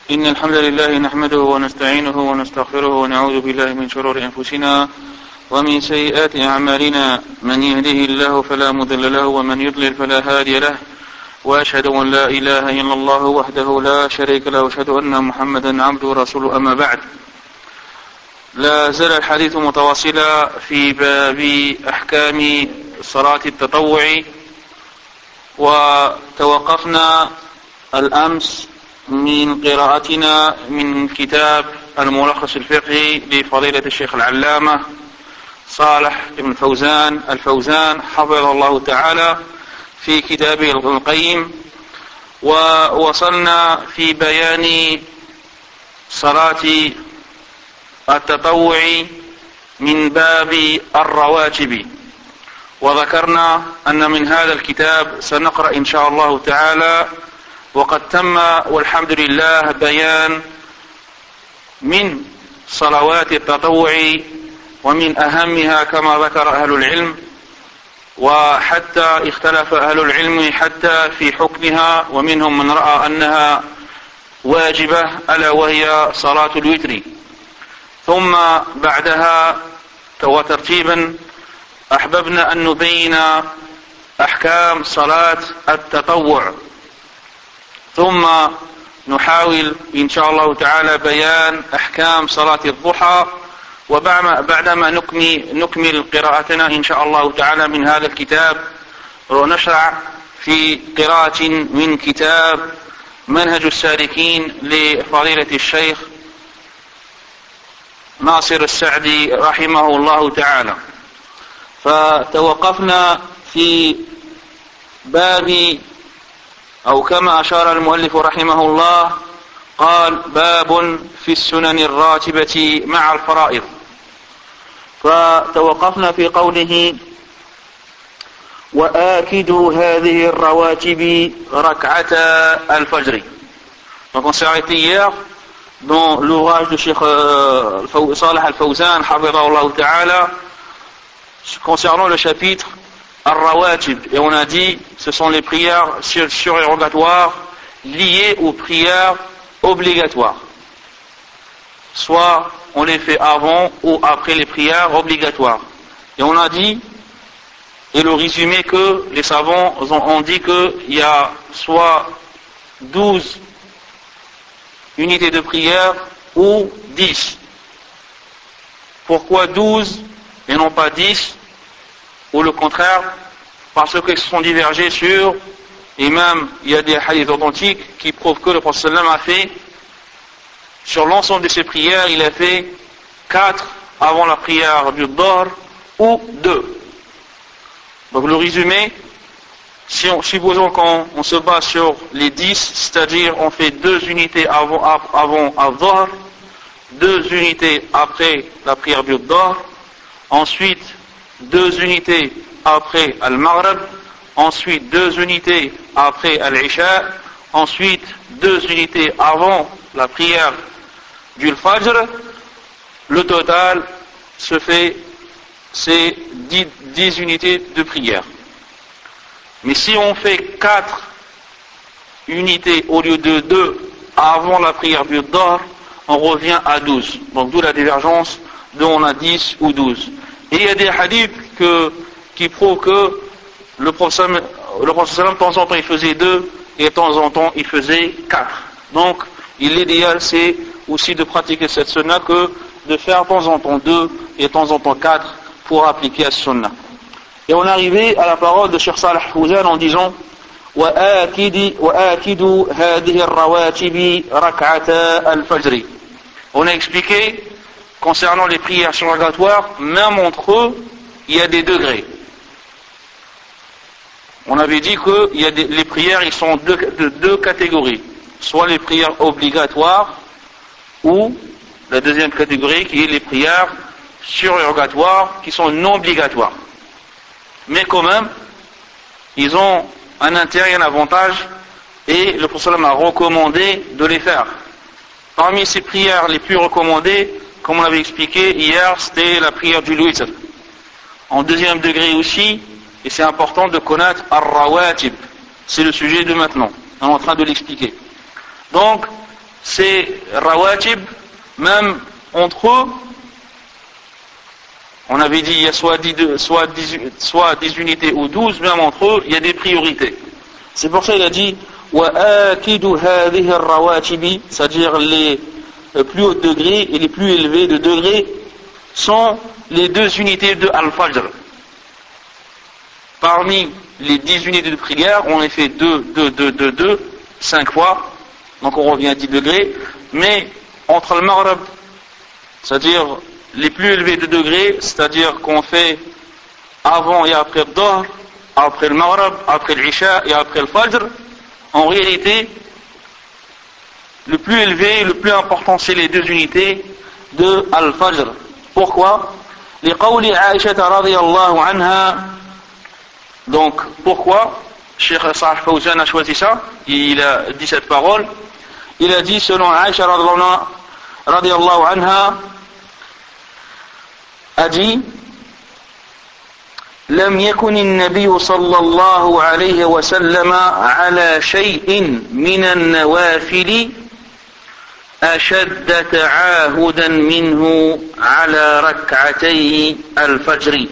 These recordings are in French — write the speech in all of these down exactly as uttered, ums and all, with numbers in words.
إن الحمد لله نحمده ونستعينه ونستغفره ونعوذ بالله من شرور أنفسنا ومن سيئات أعمالنا من يهده الله فلا مضل له ومن يضلل فلا هادي له وأشهد أن لا إله إلا الله وحده لا شريك له وأشهد أن محمدا عبده ورسوله أما بعد. لا زال الحديث متواصلا في باب أحكام صلاة التطوع، وتوقفنا الأمس من قراءتنا من كتاب الملخص الفقهي لفضيلة الشيخ العلامة صالح بن فوزان الفوزان حفظه الله تعالى في كتابه القيم، ووصلنا في بيان صلاة التطوع من باب الرواتب، وذكرنا أن من هذا الكتاب سنقرأ إن شاء الله تعالى، وقد تم والحمد لله بيان من صلوات التطوع ومن أهمها كما ذكر أهل العلم، وحتى اختلف أهل العلم حتى في حكمها، ومنهم من رأى أنها واجبة ألا وهي صلاة الوتر. ثم بعدها وترتيبا أحببنا أن نبين أحكام صلاة التطوع، ثم نحاول إن شاء الله تعالى بيان أحكام صلاة الضحى، وبعدما نكمل, نكمل قراءتنا إن شاء الله تعالى من هذا الكتاب ونشرع في قراءة من كتاب منهج السالكين لفضيلة الشيخ ناصر السعدي رحمه الله تعالى. فتوقفنا في باب أو كما أشار المؤلف رحمه الله قال باب في السنن الراتبة مع الفرائض، فتوقفنا في قوله وآكدوا هذه الرواتب ركعتا الفجر. Donc on s'est arrêté hier dans l'ouvrage du Cheikh Salih al-Fawzan hafidhahullah ta'ala concernant le chapitre Ar-Rawatib, et on a dit ce sont les prières sur, surérogatoires liées aux prières obligatoires, soit on les fait avant ou après les prières obligatoires. Et on a dit, et le résumé, que les savants ont, ont dit qu'il y a soit douze unités de prière ou dix. Pourquoi douze et non pas dix, ou le contraire? Parce qu'ils se sont divergés sur, et même il y a des hadiths authentiques qui prouvent que le prophète sallam a fait, sur l'ensemble de ses prières, il a fait quatre avant la prière du Dhahr ou deux. Donc le résumé, si on, supposons qu'on on se base sur les dix, c'est-à-dire on fait deux unités avant, avant Al-Dhahr, deux unités après la prière du Dhahr, ensuite deux unités après Al-Maghrib, ensuite deux unités après Al-Isha, ensuite deux unités avant la prière du Fajr. Le total se fait, c'est dix unités de prière. Mais si on fait quatre unités au lieu de deux avant la prière du Dhahr, on revient à douze. Donc d'où la divergence dont on a dix ou douze. Et il y a des hadiths que, qui prouvent que le prophète, le prophète de temps en temps il faisait deux et de temps en temps il faisait quatre. Donc l'idéal c'est aussi de pratiquer cette sunna que de faire de temps en temps deux et de temps en temps quatre pour appliquer à ce sunna. Et on est arrivé à la parole de Cheikh Salih al-Fawzan en disant وَآكِدُوا هَذِهِ الرَّوَاتِبِ رَكْعَتَا الْفَجْرِ. On a expliqué concernant les prières surrogatoires, même entre eux, il y a des degrés. On avait dit que il y a des, les prières, ils sont de, de deux catégories. Soit les prières obligatoires, ou la deuxième catégorie qui est les prières surrogatoires, qui sont non obligatoires. Mais quand même, ils ont un intérêt et un avantage, et le prophète a recommandé de les faire. Parmi ces prières les plus recommandées, comme on avait expliqué hier, c'était la prière du witr. En deuxième degré aussi, et c'est important de connaître Ar-Rawatib, c'est le sujet de maintenant, on est en train de l'expliquer. Donc, ces rawatib, même entre eux, on avait dit il y a soit dix, soit dix, soit dix unités ou douze, même entre eux, il y a des priorités. C'est pour ça qu'il a dit وَآكِدُ هَذِهِ الرَّوَاتِبِ, c'est-à-dire les plus hauts degrés et les plus élevés de degrés sont les deux unités de Al-Fajr. Parmi les dix unités de prière, on les fait deux, deux, deux, deux, deux, cinq fois, donc on revient à dix degrés, mais entre le Maghrib, c'est-à-dire les plus élevés de degrés, c'est-à-dire qu'on fait avant et après le Dahr, après le Maghrib, après l'Isha et après le Fajr, en réalité, le plus élevé, le plus important, c'est les deux unités de Al-Fajr. Pourquoi? لقول عائشة رضي الله عنها. Donc, pourquoi Cheikh Salih Fawzan a choisi ça? Il a dit cette parole. Il a dit, selon Aïcha radiyallahu anha, a dit لم يكن النبي صلى الله عليه وسلم على شيء من النوافل أشد تعاهدا منه على ركعتي الفجر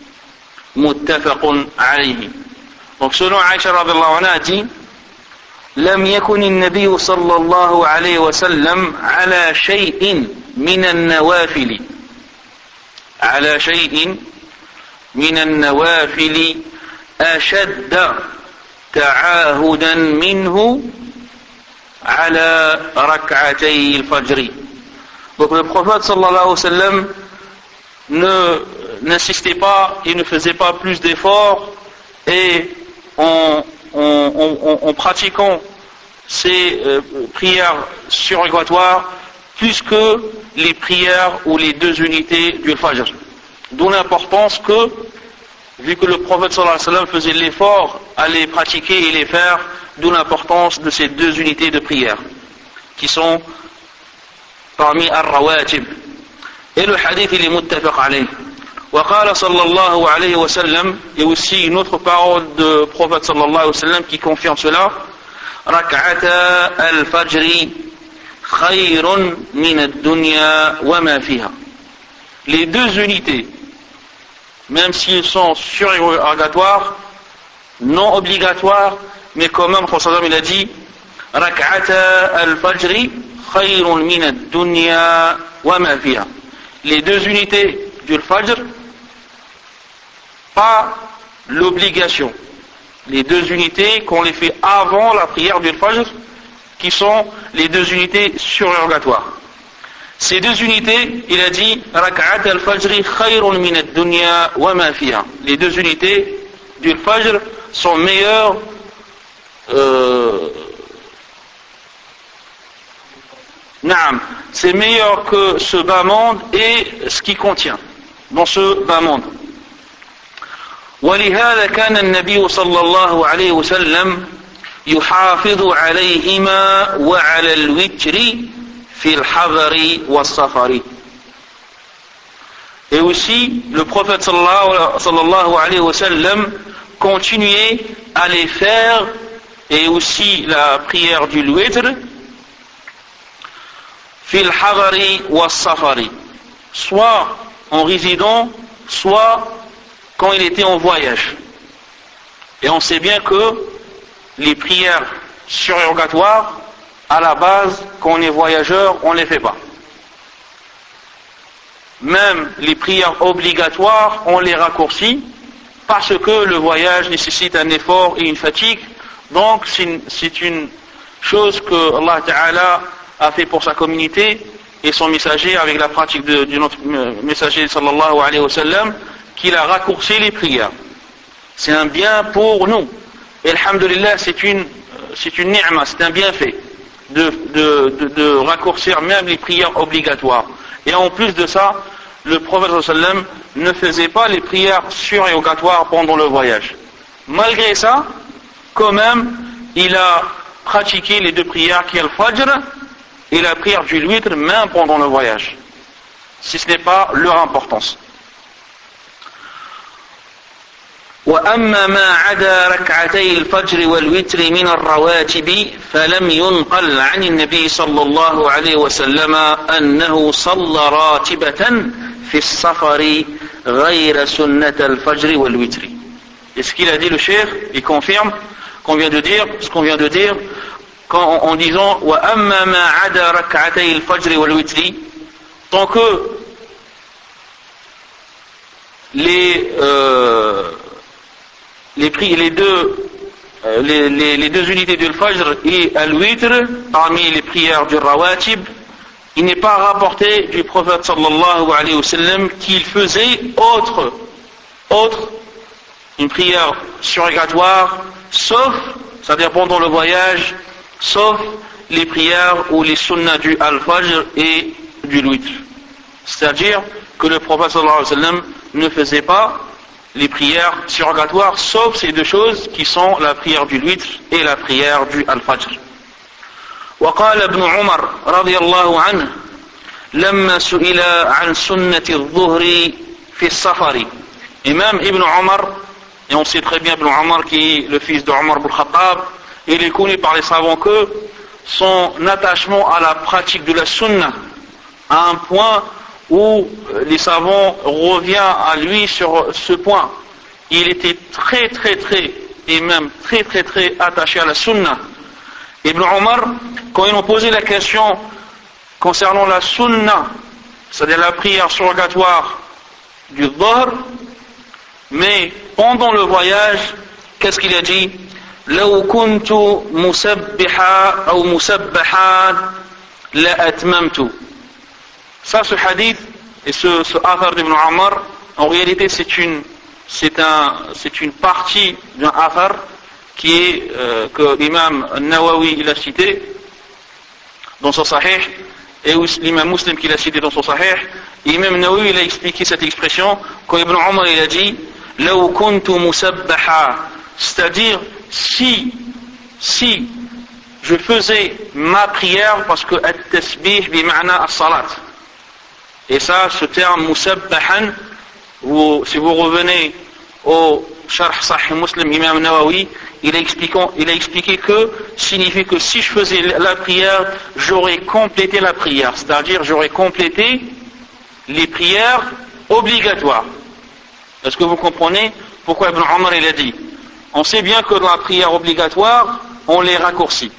متفق عليه. Donc selon Aïcha radiyallahu anha a dit لم يكن النبي صلى الله عليه وسلم على شيء من النوافل على شيء من النوافل أشد تعاهدا منه على ركعتي الفجر. Donc le prophète sallallahu alayhi wa sallam ne n'insistait pas, il ne faisait pas plus d'efforts et en, en, en, en pratiquant ces euh, prières surrogatoires plus que les prières ou les deux unités du Fajr. D'où l'importance que, vu que le prophète sallallahu alayhi wa sallam faisait l'effort à les pratiquer et les faire, d'où l'importance de ces deux unités de prière, qui sont parmi al-rawatib. Et le hadith, il est muttafaq alayh. Wa qala sallallahu alayhi wa sallam, et aussi une autre parole de prophète sallallahu alayhi wa sallam qui confirme cela, rak'ata al-fajri khayrun min ad-dunya wa ma fiha. Les deux unités, même s'ils sont surérogatoires, non obligatoires, mais quand même, le prophète il a dit rak'ata al-fajri khayrun min ad-dunya wa ma fiha. Les deux unités du Fajr, pas l'obligation. Les deux unités qu'on les fait avant la prière du Fajr, qui sont les deux unités surérogatoires. Ces deux unités, il a dit rak'at al-fajri khayrun min ad-dunya wa ma fiha. Les deux unités du Fajr sont meilleures euh, Naam, c'est meilleur que ce bas monde et ce qui contient dans ce bas monde. ولهذا كان النبي صلى الله عليه وسلم يحافظ عليهما وعلى الوتر في الحضر والسفر. Et aussi, le prophète sallallahu alayhi wa sallam continuait à les faire, et aussi la prière du witr, fil hadari wa safari, soit en résidant, soit quand il était en voyage. Et on sait bien que les prières surérogatoires, à la base, quand on est voyageur, on ne les fait pas. Même les prières obligatoires, on les raccourcit parce que le voyage nécessite un effort et une fatigue. Donc c'est une, c'est une chose que Allah Ta'ala a fait pour sa communauté et son messager, avec la pratique de, de notre messager sallallahu alayhi wa sallam, qu'il a raccourci les prières. C'est un bien pour nous. Et alhamdulillah, c'est une, c'est une ni'ma, c'est un bienfait de, de, de, de raccourcir même les prières obligatoires. Et en plus de ça, le prophète sallallahu alayhi wa sallam ne faisait pas les prières surérogatoires pendant le voyage. Malgré ça, quand même, il a pratiqué les deux prières qui est le Fajr et la prière du witr même pendant le voyage, si ce n'est pas leur importance. وأما ما عدا ركعتي الفجر والوتر من الرواتب فلم ينقل عن النبي صلى الله عليه وسلم أنه صلى راتبة في السفر غير سنة الفجر والوتر. Et ce qu'il a dit le cheikh, il confirme qu'on vient de dire, ce qu'on vient de dire, quand, en disant وأما ما عدا ركعتي الفجر والوتر, tant que les euh, Les, prix, les, deux, les, les, les deux unités du Fajr et Al-Witr, parmi les prières du Rawatib, il n'est pas rapporté du prophète sallallahu alayhi wa sallam qu'il faisait autre, autre, une prière surrogatoire, sauf, c'est-à-dire pendant le voyage, sauf les prières ou les sunnahs du Al-Fajr et du Witr. C'est-à-dire que le prophète sallallahu alayhi wa sallam ne faisait pas les prières surrogatoires, sauf ces deux choses qui sont la prière du witr et la prière du al-fajr. وقال ابن عمر رضي الله عنه لما سئل عن سنة الظهر في السفر. Et même Ibn Omar, et on sait très bien Ibn Omar qui est le fils de Omar ibn Khattab, il est connu par les savants que son attachement à la pratique de la sunna à un point où les savants reviennent à lui sur ce point. Il était très très très et même très très très attaché à la sunna. Ibn Omar, quand ils ont posé la question concernant la sunna, c'est-à-dire la prière surrogatoire du Dhuhr, mais pendant le voyage, qu'est-ce qu'il a dit? لو كنت مسبحا أو مسبحا لأتممت. Ça, ce hadith et ce, ce athar d'Ibn Omar, en réalité, c'est une, c'est un, c'est une partie d'un athar qui est, euh, que l'imam Nawawi il a cité dans son Sahih, et l'imam Muslim qui l'a cité dans son Sahih. Et l'imam Nawawi il a expliqué cette expression quand Ibn Omar il a dit لو كنت مسبحا, c'est-à-dire si, si je faisais ma prière, parce que at-tasbih bi ma'na as-salat. Et ça, ce terme musabbahan, vous, si vous revenez au Sharh Sahih Muslim, Imam Nawawi, il a, expliqué, il a expliqué que signifie que si je faisais la prière, j'aurais complété la prière, c'est-à-dire j'aurais complété les prières obligatoires. Est-ce que vous comprenez pourquoi Ibn Omar il a dit? On sait bien que dans la prière obligatoire, on les raccourcit.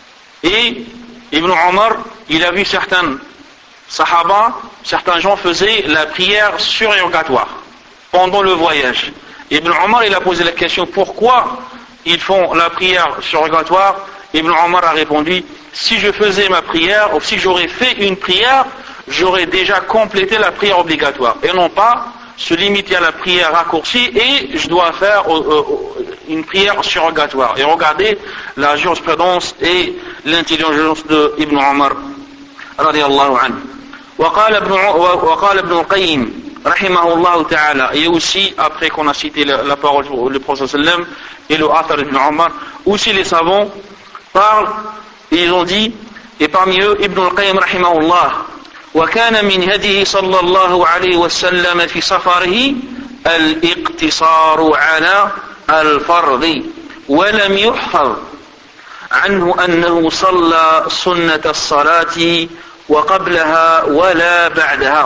Et Ibn Omar, il a vu certaines Sahaba, certains gens faisaient la prière surrogatoire pendant le voyage. Ibn Omar il a posé la question pourquoi ils font la prière surrogatoire. Ibn Omar a répondu si je faisais ma prière ou si j'aurais fait une prière, j'aurais déjà complété la prière obligatoire et non pas se limiter à la prière raccourcie et je dois faire une prière surrogatoire. Et regardez la jurisprudence et l'intelligence de Ibn Omar radiyallahu anhu. وقال ابن وقال ابن القيم رحمه الله تعالى. Et aussi après qu'on a cité la, la parole du prophète sallam et le athar d'Ibn Omar, aussi les savants parlent et ils ont dit, et parmi eux Ibn al-Qayyim rahimahullah وكان من هديه صلى الله عليه وسلم في سفره الاقتصار على الفرض ولم يحفظ عنه أنه صلى سنة الصلاة وقبلها ولا بعدها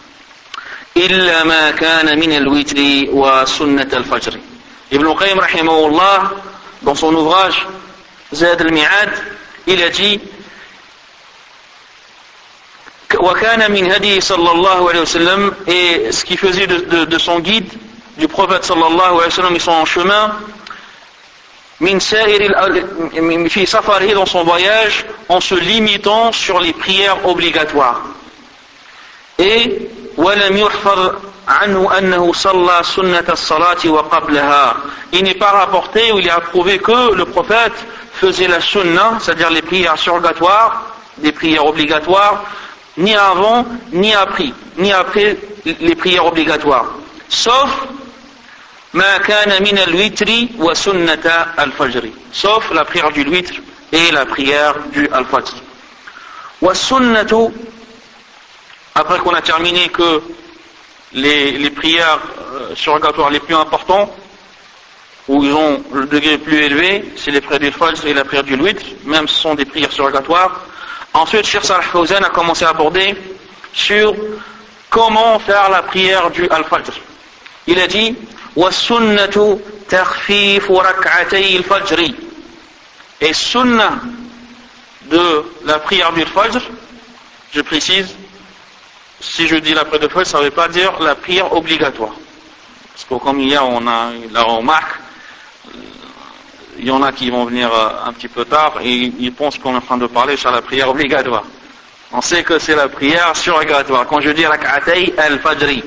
إلا ما كان من الوتر وسنة الفجر. Ibn al-Qayyim rahimahullah dans son ouvrage Zad al-Mi'ad il a dit وكان من هديه صلى الله عليه وسلم, et ce qui faisait de, de, de son guide du prophète sallallahu alayhi wa sallam et son chemin min sa'ir fi safarihi, dans son voyage, en se limitant sur les prières obligatoires. Et ولم يحفظ عنه أنه صلى سنة الصلاة وقبلها, il n'est pas rapporté ou il est approuvé que le prophète faisait la sunna, c'est-à-dire les prières surrogatoires, des prières obligatoires, ni avant ni après, ni après les prières obligatoires, sauf ما كان من الوتر وسنة الفجر, sauf la prière du witr et la prière du al-fajr. والسنة, après qu'on a terminé que les, les prières euh, surrogatoires les plus importantes, où ils ont le degré plus élevé, c'est les prières du Fajr et la prière du Witr, même ce sont des prières surrogatoires. Ensuite, Cheikh Salih Fawzan a commencé à aborder sur comment faire la prière du Al-Fajr. Il a dit وَالسُّنَّةُ تَخْفِيفُ رَكْعَتَيِ الْفَجْرِ. Et sunnah de la prière du Fajr, je précise, si je dis la prière du Fajr, ça ne veut pas dire la prière obligatoire. Parce que comme hier on a la remarque, il y en a qui vont venir un petit peu tard et ils pensent qu'on est en train de parler sur la prière obligatoire. On sait que c'est la prière surrogatoire. Quand je dis rak'atay al-fajri.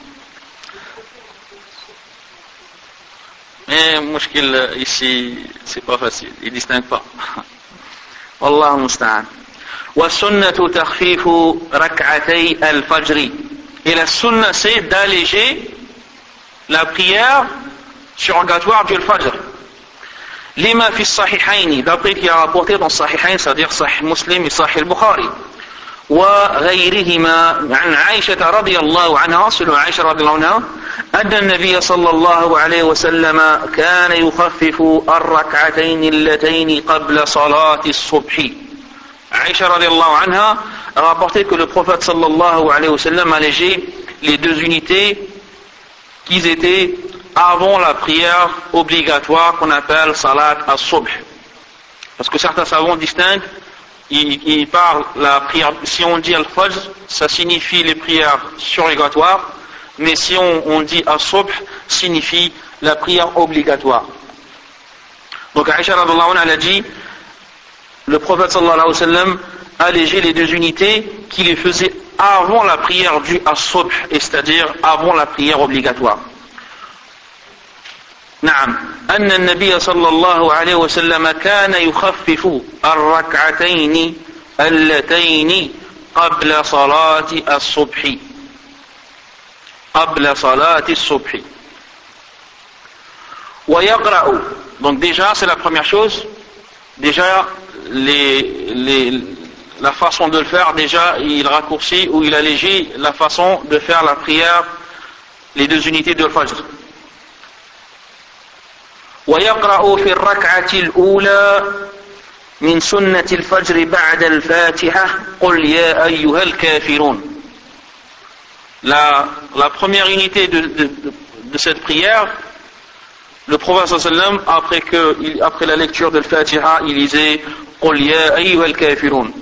Mais mouchkil ici, c'est pas facile. Ils ne distinguent pas. Wallahu musta'an. Wa sunnatu takhfifu rak'atay al-fajri. Et la sunna c'est d'alléger la prière surrogatoire du Fajr. Lima fi sahihaini, d'après qui a rapporté dans Sahihain, c'est-à-dire Sahih Muslim et Sahih al-Bukhari. وغيرهما عن عائشة رضي الله عنها سلو عائشة رضي الله عنها أن النبي صلى الله عليه وسلم كان يخفف الركعتين اللتين قبل صلاة الصبح. عائشة رضي الله عنها a rapporté que le prophète sallallahu alayhi wa sallam allégeait les deux unités qui étaient avant la prière obligatoire qu'on appelle salat as-subh. Parce que certains savants distinguent, ils, ils parlent la prière, si on dit al-fajr, ça signifie les prières surrogatoires, mais si on, on dit as-subh, signifie la prière obligatoire. Donc Aïcha radhiyallahu anha, elle a dit, le prophète sallallahu alayhi wa sallam allégeait les deux unités qui les faisaient avant la prière du as-subh, c'est-à-dire avant la prière obligatoire. نعم أن النبي صلى الله عليه وسلم كان يخفف الركعتين اللتين قبل صلاة الصبح قبل صلاة الصبح ويقرأ. Donc déjà c'est la première chose, déjà les, les, la façon de le faire, déjà il raccourcit ou il allégit la façon de faire la prière, les deux unités de Fajr. ويقرأ في الركعة الأولى من سنة الفجر بعد الفاتحة قل يا أيها الكافرون. La, la première unité de, de, de cette prière, le prophète sallallahu alayhi wa sallam, après, que, après la lecture de l'Fatiha, il disait قل يا أيها الكافرون.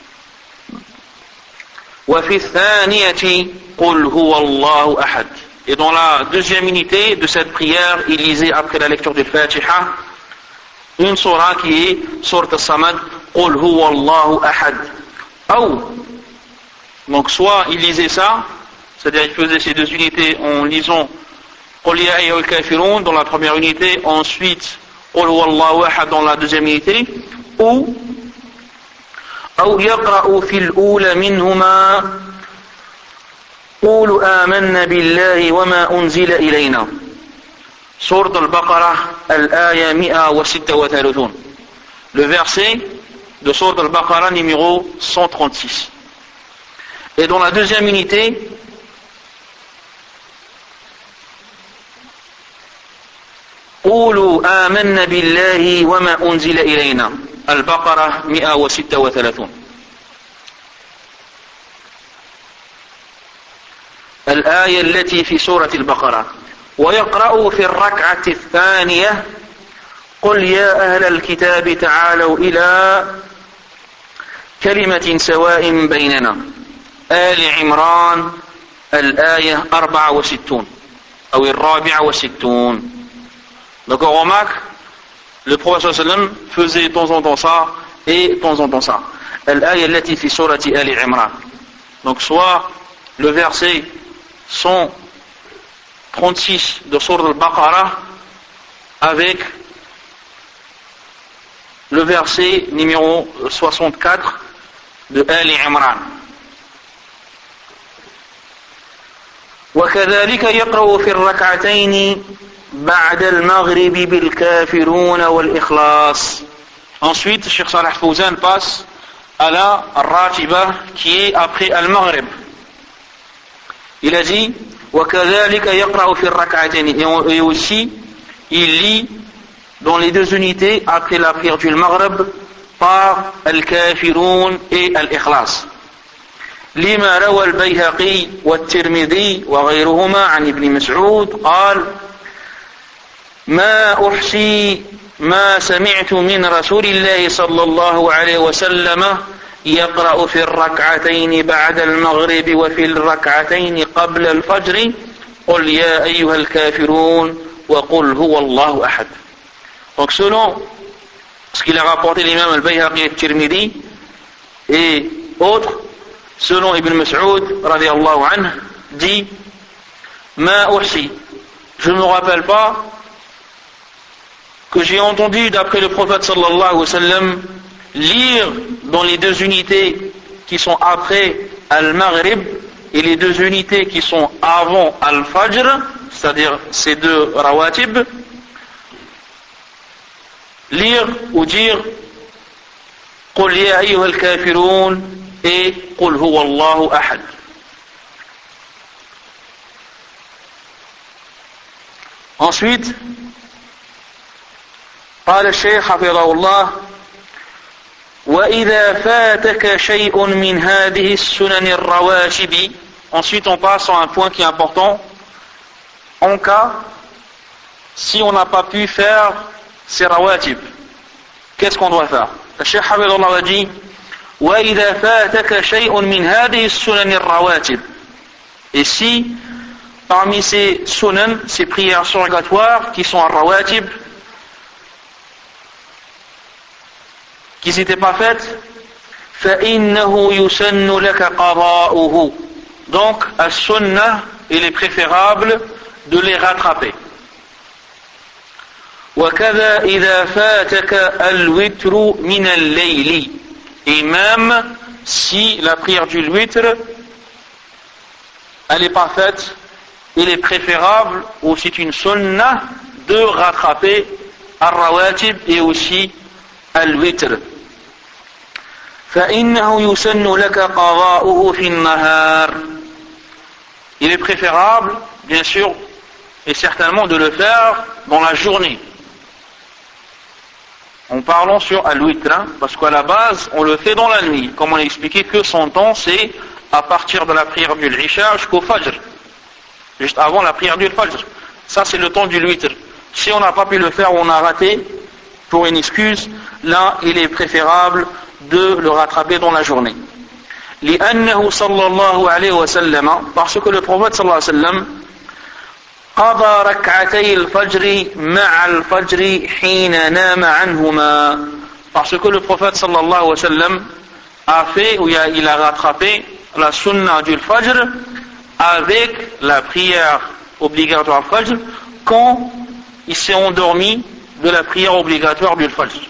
وفي الثانية قل هو الله أحد. Et dans la deuxième unité de cette prière, il lisait après la lecture du Fatiha une surah qui est Surat As-Samad, Qul huwa Allahu ahad. Ou, donc soit il lisait ça, c'est-à-dire il faisait ces deux unités en lisant Qul ya ayyuhal kafirun dans la première unité, ensuite Qul huwa Allahu ahad dans la deuxième unité, ou أو يقرأ في الأولى منهما قولوا آمنا بالله وما أنزل إلينا. سورة البقرة الآية مئة وستة وثلاثين. Le verset de Sourate al-Baqarah numéro cent trente-six. Et dans la deuxième unité, قولوا آمنا بالله وما أنزل إلينا. البقرة مئة وستة وثلاثين. الآية التي في سورة البقرة. ويقرأ في الركعة الثانية قل يا أهل الكتاب تعالوا إلى كلمة سواء بيننا. آل عمران الآية أربعة وستون أو الرابعة وستون. Donc on remarque, le prophète sallallahu alayhi wa sallam faisait de temps en temps ça et de temps en temps ça. Al-Aya allati fi surati Ali Imran. Donc soit le verset cent trente-six de Sourate al-Baqarah avec le verset numéro soixante-quatre de Ali Imran. وكذلك يقرأ في الركعتين بعد المغرب بالكافرون والإخلاص. Ensuite, Cheikh Salih Fawzan passe à la Ratiba qui est après Al-Maghrib. Il a dit وكذلك يقرأ في الركعتين. Et aussi, il lit dans les deux unités après la prière du Maghrib par Al-Kafirun et Al-Ikhlas. لما روى البيهقي والترمذي وغيرهما عن ابن مسعود قال ما أحصي ما سمعت من رسول الله صلى الله عليه وسلم يقرأ في الركعتين بعد المغرب وفي الركعتين قبل الفجر قل يا أيها الكافرون وقل هو الله أحد. Donc selon ce qu'il a rapporté l'imam al-Bayhaqi et al-Tirmidhi et autres, selon Ibn Mas'ud radiyallahu anhu dit ma uhsi, je ne me rappelle pas que j'ai entendu d'après le prophète sallallahu alayhi wa sallam lire dans les deux unités qui sont après Al-Maghrib et les deux unités qui sont avant Al-Fajr, c'est-à-dire ces deux rawatib, lire ou dire قل يا أيها الكافرون et قل هو الله أحد. Ensuite, قال الشيخ حفظه الله وإذا فاتك شيء من هذه السنن الرواتب. Ensuite on passe à un point qui est important en cas si on n'a pas pu faire ces rawatib, qu'est-ce qu'on doit faire? Le Cheikh Habibullah a dit وإذا فاتك شيء من هذه السنن الرواتب, et si parmi ces sunan, ces prières surrogatoires qui sont rawatib, qui n'étaient pas faites, فإنه يسن لك قضاؤه, donc as-sunnah, il est préférable de les rattraper. وكذا إذا فاتك الوتر من الليل, et même si la prière du witr elle n'est pas faite, il est préférable, ou c'est une sunnah, de rattraper al-rawatib et aussi al-witr. فإنه يسن لك قضاؤه في النهار, il est préférable bien sûr et certainement de le faire dans la journée. En parlant sur al-witr, hein, parce qu'à la base on le fait dans la nuit, comme on a expliqué que son temps c'est à partir de la prière du Isha jusqu'au Fajr, juste avant la prière du Fajr. Ça c'est le temps du witr. Si on n'a pas pu le faire ou on a raté pour une excuse, là il est préférable de le rattraper dans la journée. لأنه صلى الله عليه وسلم, parce que le prophète صلى الله عليه وسلم قضى ركعتي الفجر مع الفجر حين نام عنهما, parce que le prophète صلى الله عليه وسلم a fait ou il a rattrapé la sunna du Fajr avec la prière obligatoire Fajr quand il s'est endormi de la prière obligatoire du Fajr.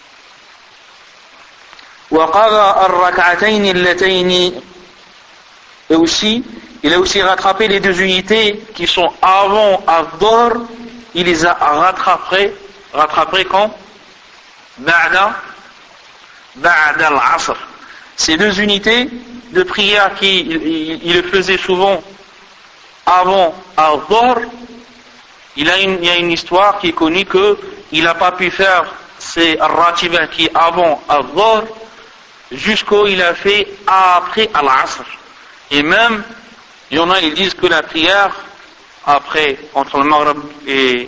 وقضى الركعتين اللتين, et aussi il a aussi rattrapé les deux unités qui sont avant Ad-Dhuhr, il les a rattrapées rattrapées quand? Ba'da Ba'da al-Asr. Ces deux unités de prière qu'il il, il le faisait souvent avant Ad-Dhuhr, il, a une, il y a une histoire qui est connue que il n'a pas pu faire ces ratibah qui est avant Ad-Dhuhr jusqu'au il a fait après Al-Asr. Et même il y en a, ils disent que la prière après, entre le Maghrib et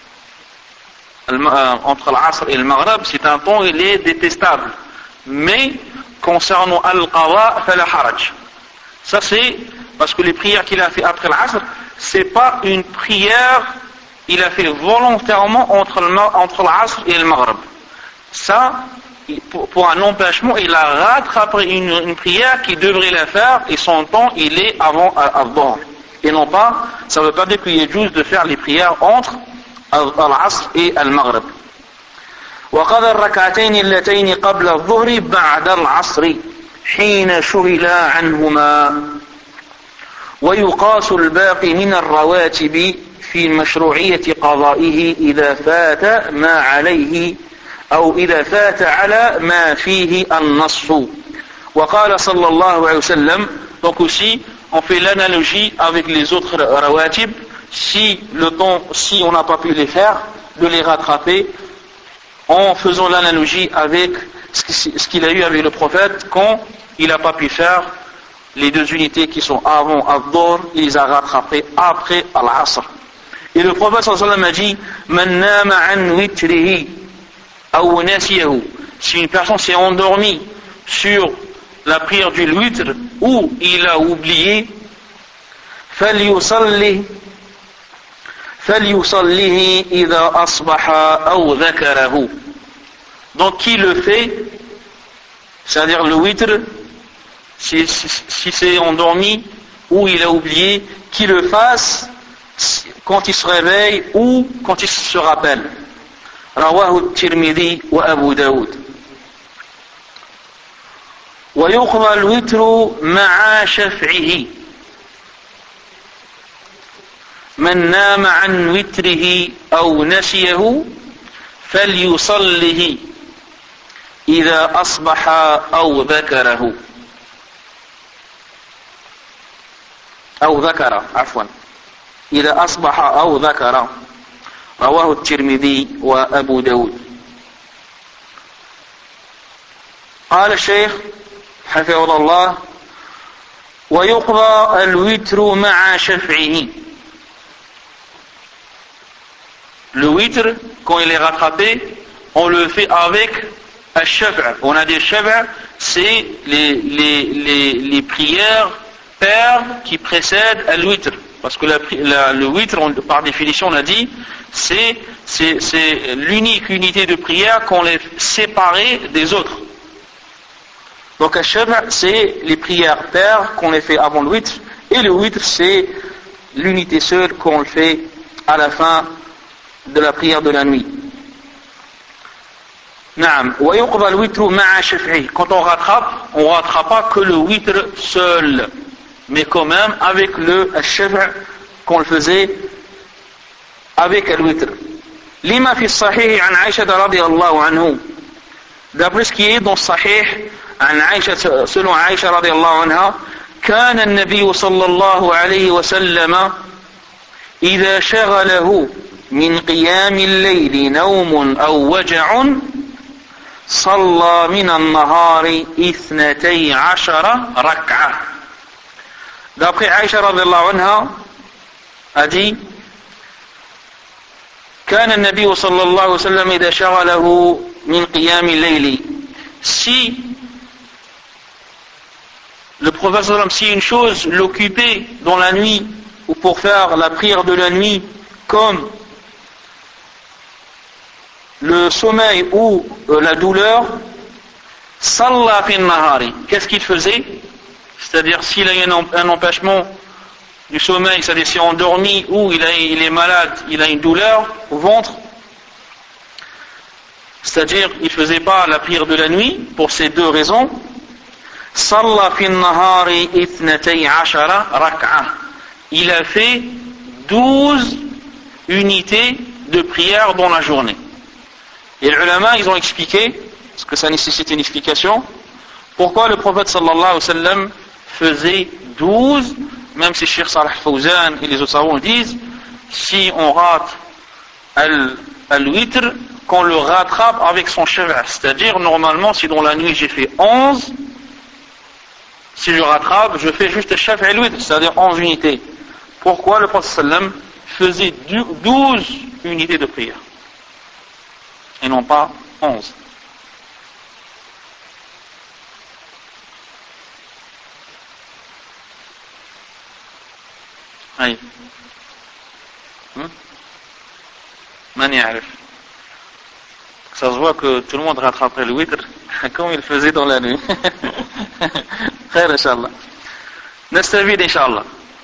euh, entre l'Asr et le Maghrib, c'est un temps il est détestable. Mais concernant Al-Qadha, fala haraj. Ça c'est parce que les prières qu'il a fait après l'Asr, c'est pas une prière il a fait volontairement entre le entre l'Asr et le Maghrib. Ça, pour, pour un empêchement, il a rattrapé une, une prière qu'il devrait la faire et son temps il est avant Al-Dhuhr. Et non pas, ça ne veut pas dire qu'il est juste de faire les prières entre Al-Asr et Al-Maghrib. وقضى الركعتين اللتين قبل الظهر بعد العصر حين شغلا عنهما ويقاس الباقي من الرواتب في مشروعية قضائه إذا فات ما عليه أو إذا فات على ما فيه النص. وقال صلى الله عليه وسلم, donc aussi on fait l'analogie avec les autres rawatib. Si le temps, si on n'a pas pu les faire, de les rattraper en faisant l'analogie avec ce qu'il a eu avec le prophète quand il n'a pas pu faire les deux unités qui sont avant Ad-Dhuhr, il les a rattrapées après Al-Asr. Et le prophète sallallahu alayhi wa sallam a dit Man nama an witrihi aw nasiyahu. Si une personne s'est endormie sur la prière du witr ou il a oublié, falyusalli falyusallihi idha asbaha aw dhakarahu. Donc qui le fait, c'est-à-dire le witr, si, si, si c'est endormi ou il a oublié, qu'il le fasse quand il se réveille ou quand il se rappelle. Rawahu Tirmidhi wa Abu Daoud. Wa yuqda al-witru ma'a shaf'ihi. Man nama an witrihi aw nasiyahu falyusallihi idha asbaha aw dhakarahu. أو ذكر عفوا إذا أصبح أو ذكر. رواه الترمذي وأبو داود. قال الشيخ حفظه الله ويقضى الوتر مع شفعه. Le witr, quand il est rattrapé, on le fait avec al-shaf'. On a des shaf', c'est les, les, les, les prières paires qui précèdent al-witr. Parce que la, la, le witr, on, par définition, on a dit, c'est, c'est, c'est l'unique unité de prière qu'on les séparée des autres. Donc al-shaf', c'est les prières paires qu'on les fait avant le witr, et le witr, c'est l'unité seule qu'on le fait à la fin de la prière de la nuit. Naam. Wa yuqda al-witru ma'a shaf'i. Quand on rattrape, on ne rattrape pas que le witr seul, mais quand même avec le shaf' qu'on le faisait avec le witr. Lima fi sahih an Aïcha radiyallahu anhu. D'après ce qui est dans sahih an Aïcha, selon Aïcha radiyallahu anha, كان النبي صلى الله عليه وسلم إذا شغله من قيام الليل نوم أو وجع صلى من النهار اثنتي عشر ركعة. D'après Aïcha radiyallahu anha a dit كان النبي صلى الله عليه وسلم إذا شغله من قيام الليل. Si le prophète sallallahu alayhi wa sallam, si une chose l'occupait dans la nuit ou pour faire la prière de la nuit, comme le sommeil ou euh, la douleur, salla fin nahari. Qu'est-ce qu'il faisait? C'est-à-dire s'il a un, un empêchement du sommeil, c'est-à-dire s'il est endormi ou il, a, il est malade, il a une douleur au ventre, c'est-à-dire il ne faisait pas la prière de la nuit pour ces deux raisons. Salla fin nahari ithnatay ashara rak'a. Il a fait douze unités de prière dans la journée. Et les ulama, ils ont expliqué, parce que ça nécessite une explication, pourquoi le prophète sallallahu alayhi wa sallam faisait douze, même si Cheikh Salih Fawzan et les autres savants disent, si on rate al-witr, qu'on le rattrape avec son shaf'. C'est-à-dire, normalement, si dans la nuit j'ai fait onze, si je rattrape, je fais juste le shaf' et al-witr, c'est-à-dire onze unités. Pourquoi le prophète sallallahu alayhi wa sallam faisait douze unités de prière et non pas onze? Aïe. Man ya'rif. Ça se voit que tout le monde rattraperait le witr comme il faisait dans la nuit. Khair, Inch'Allah. Nastavid, Inch'Allah.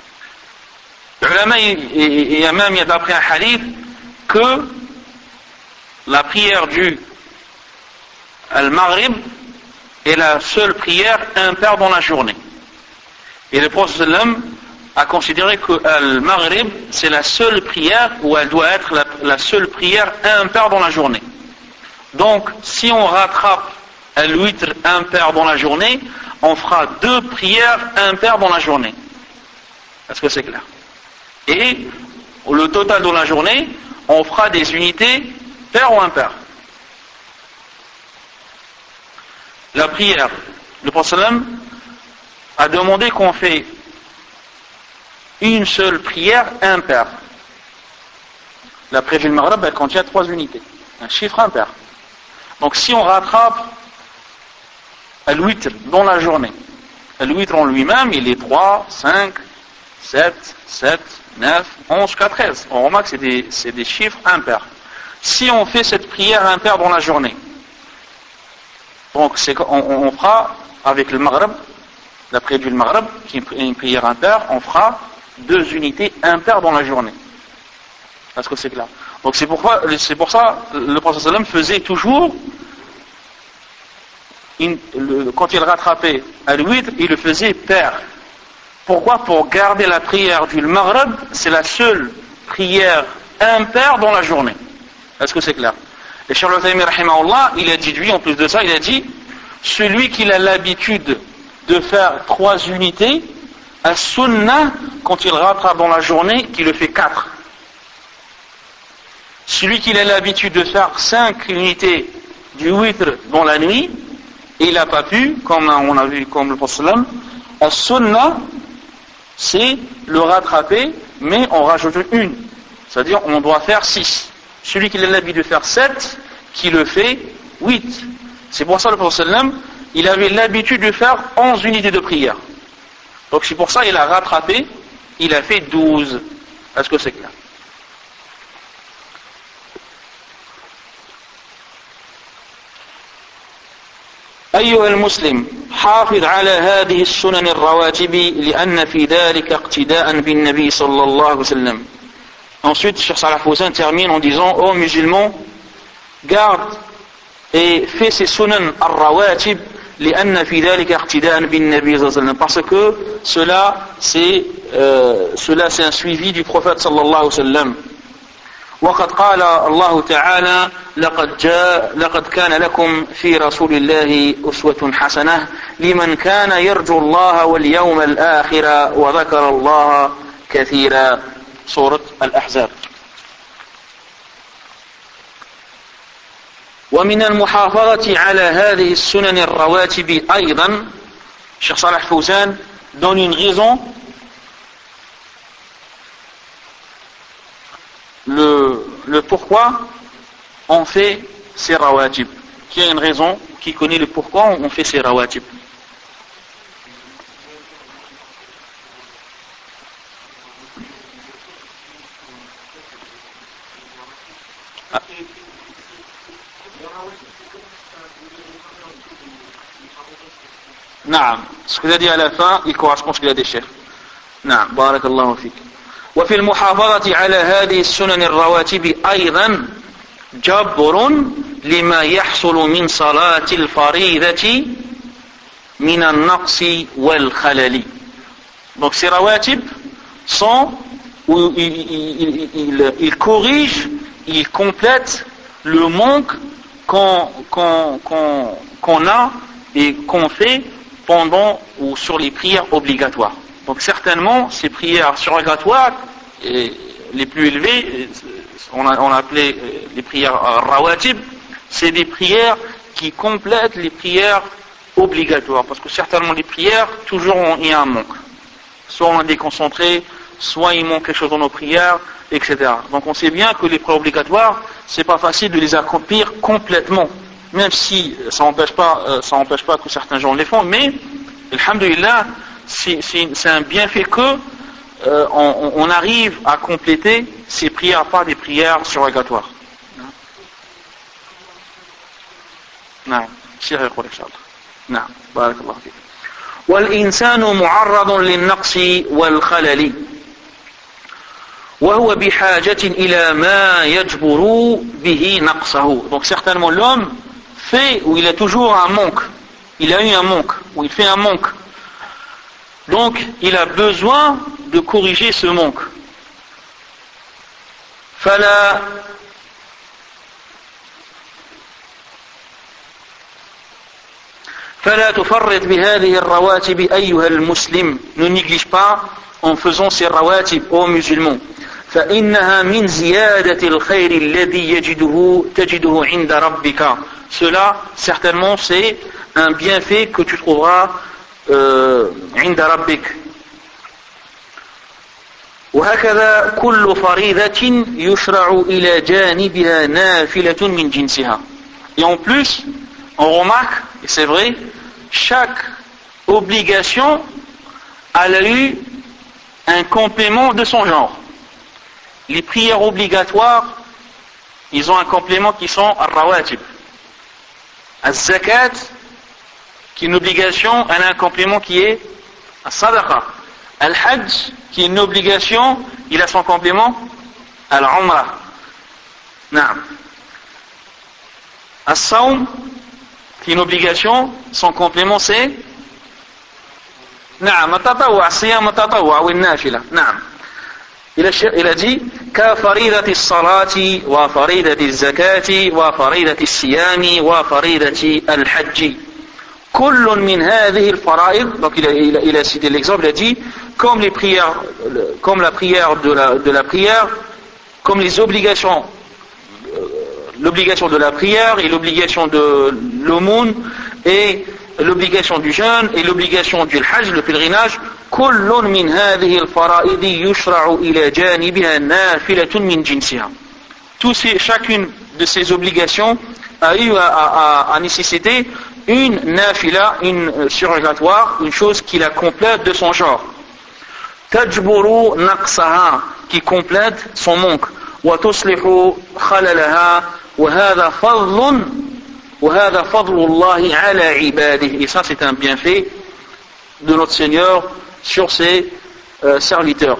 Il y a même, il y a d'après un hadith, que la prière du Al-Maghrib est la seule prière impaire dans la journée. Et le prophète sallam a considéré que Al-Maghrib c'est la seule prière, ou elle doit être la, la seule prière impaire dans la journée. Donc si on rattrape Al-Witr impair dans la journée, on fera deux prières impaires dans la journée. Est-ce que c'est clair? Et le total dans la journée, on fera des unités paires ou impaires. La prière, le prophète a demandé qu'on fait une seule prière impaire. La prière du Maghreb, elle contient trois unités, un chiffre impair. Donc si on rattrape al-witr dans la journée, al-witr en lui-même, il est trois, cinq, sept, sept, neuf, onze jusqu'à treize. On remarque que c'est des, c'est des chiffres impairs. Si on fait cette prière impaire dans la journée, donc c'est, on, on fera avec le Maghreb, la prière du Maghreb, qui est une prière impaire, on fera deux unités impaires dans la journée. Est-ce que c'est clair? Donc c'est pourquoi, c'est pour ça le prophète sallam faisait toujours, une, le, quand il rattrapait al-witr, il le faisait pair. Pourquoi? Pour garder la prière du Maghreb, c'est la seule prière impaire dans la journée. Est-ce que c'est clair? Et Cheikh Al-Uthaymin rahimahullah, il a dit lui, en plus de ça, il a dit, celui qui a l'habitude de faire trois unités, à sunnah, quand il rattrape dans la journée, qu'il le fait quatre. Celui qui a l'habitude de faire cinq unités du witr dans la nuit, et il n'a pas pu, comme on a vu, comme le prophète, à sunnah, c'est le rattraper, mais on rajoute une. C'est-à-dire, on doit faire six. Celui qui a l'habitude de faire sept, qui le fait huit. C'est pour ça le prophète, il avait l'habitude de faire onze unités de prière. Donc c'est pour ça qu'il a rattrapé, il a fait douze. Est-ce que c'est clair? أيها المسلم حافظ على هذه السنن الرواتب لأن في ذلك اقتداء بالنبي صلى الله عليه وسلم. Ensuite, Cheikh Salih Fawzan termine en disant, ô musulmans, garde et fais ces sunan al-rawatib لأن في ذلك اقتداء بالنبي صلى الله عليه وسلم, parce que cela c'est euh, cela c'est un suivi du prophète صلى الله عليه وسلم. وقد قال الله تعالى لقد جاء لقد كان لكم في رسول الله أسوة حسنة لمن كان يرجو الله واليوم الآخر وذكر الله كثيرا. سورة الأحزاب. ومن المحافظة على هذه السنن الرواتب أيضا, Cheikh Salih Fawzan donne une raison, le, le pourquoi on fait ces rawatib. Qui a une raison, qui connaît le pourquoi on fait ces rawatib? Ah. نعم, ce qu'il a dit à la fin, il correspond à ce qu'il a dit Cheikh. نعم, بارك الله فيك. وفي المحافظة على هذه السنن الرواتب أيضا جبر لما يحصل من صلاة الفريضة من النقص والخلل. Donc ces rawatib sont où il, il, il, il corrige, il complète le manque qu'on, qu'on, qu'on, qu'on a et qu'on fait pendant ou sur les prières obligatoires. Donc certainement, ces prières surrogatoires, et les plus élevées, on a, on a appelé les prières rawatib, c'est des prières qui complètent les prières obligatoires. Parce que certainement les prières, toujours il y a un manque. Soit on est déconcentré, soit il manque quelque chose dans nos prières, et cetera. Donc on sait bien que les prières obligatoires, c'est pas facile de les accomplir complètement. Même si ça n'empêche pas, ça n'empêche pas que certains gens les font, mais, alhamdulillah, c'est, c'est, c'est un bienfait que euh, on, on arrive à compléter ces prières par des prières surrogatoires. نعم شيخ يقول إن شاء الله. نعم بارك الله فيك. والإنسان معرض للنقص والخلل وهو بحاجة إلى ما يجبر به نقصه. Donc certainement l'homme fait où il a toujours un manque, il a eu un manque, où il fait un manque. Donc il a besoin de corriger ce manque. فلا فلا تفرط بهذه الرواتب أيها المسلم. Ne néglige pas en faisant ces rawatib aux musulmans. فإنها من زيادة الخير الذي يجده تجده عند ربك. Cela, certainement, c'est un bienfait que tu trouveras euh, عند ربك. وهكذا كل فريضة يشرع إلى جانبها نافلة من جنسها. Et en plus, on remarque, et c'est vrai, chaque obligation elle a eu un complément de son genre. Les prières obligatoires, ils ont un complément qui sont al-rawatib. Al-zakat, qui est une obligation, elle a un complément qui est al-sadaqa. Al-hajj, qui est une obligation, il a son complément al-umrah. Naam. Al-sawm, qui est une obligation, son complément c'est نعم التطوع صيام التطوع والنافلة. نعم. إلى دي كفريضة الصلاة وفريضة الزكاة وفريضة الصيام وفريضة الحج. كل من هذه الفرائض. Donc il a, il a, il a cité l'exemple, il a dit comme les prières, comme la prière de la, de la prière, comme les obligations, l'obligation de la prière et l'obligation de l'aumône et l'obligation du jeûne et l'obligation du hajj, le pèlerinage, كل من هذه الفرائض يشرع إلى جانبها نافلة من جنسها. Tous ces, chacune de ces obligations a eu à, à, à nécessiter une nafila, une surrogatoire, une chose qui la complète de son genre. تجبر نقصها, qui complète son manque. وتصلح خللها وهذا فضل وهذا فضل الله على عباده. Et ça c'est un bienfait de notre Seigneur sur ses euh, serviteurs.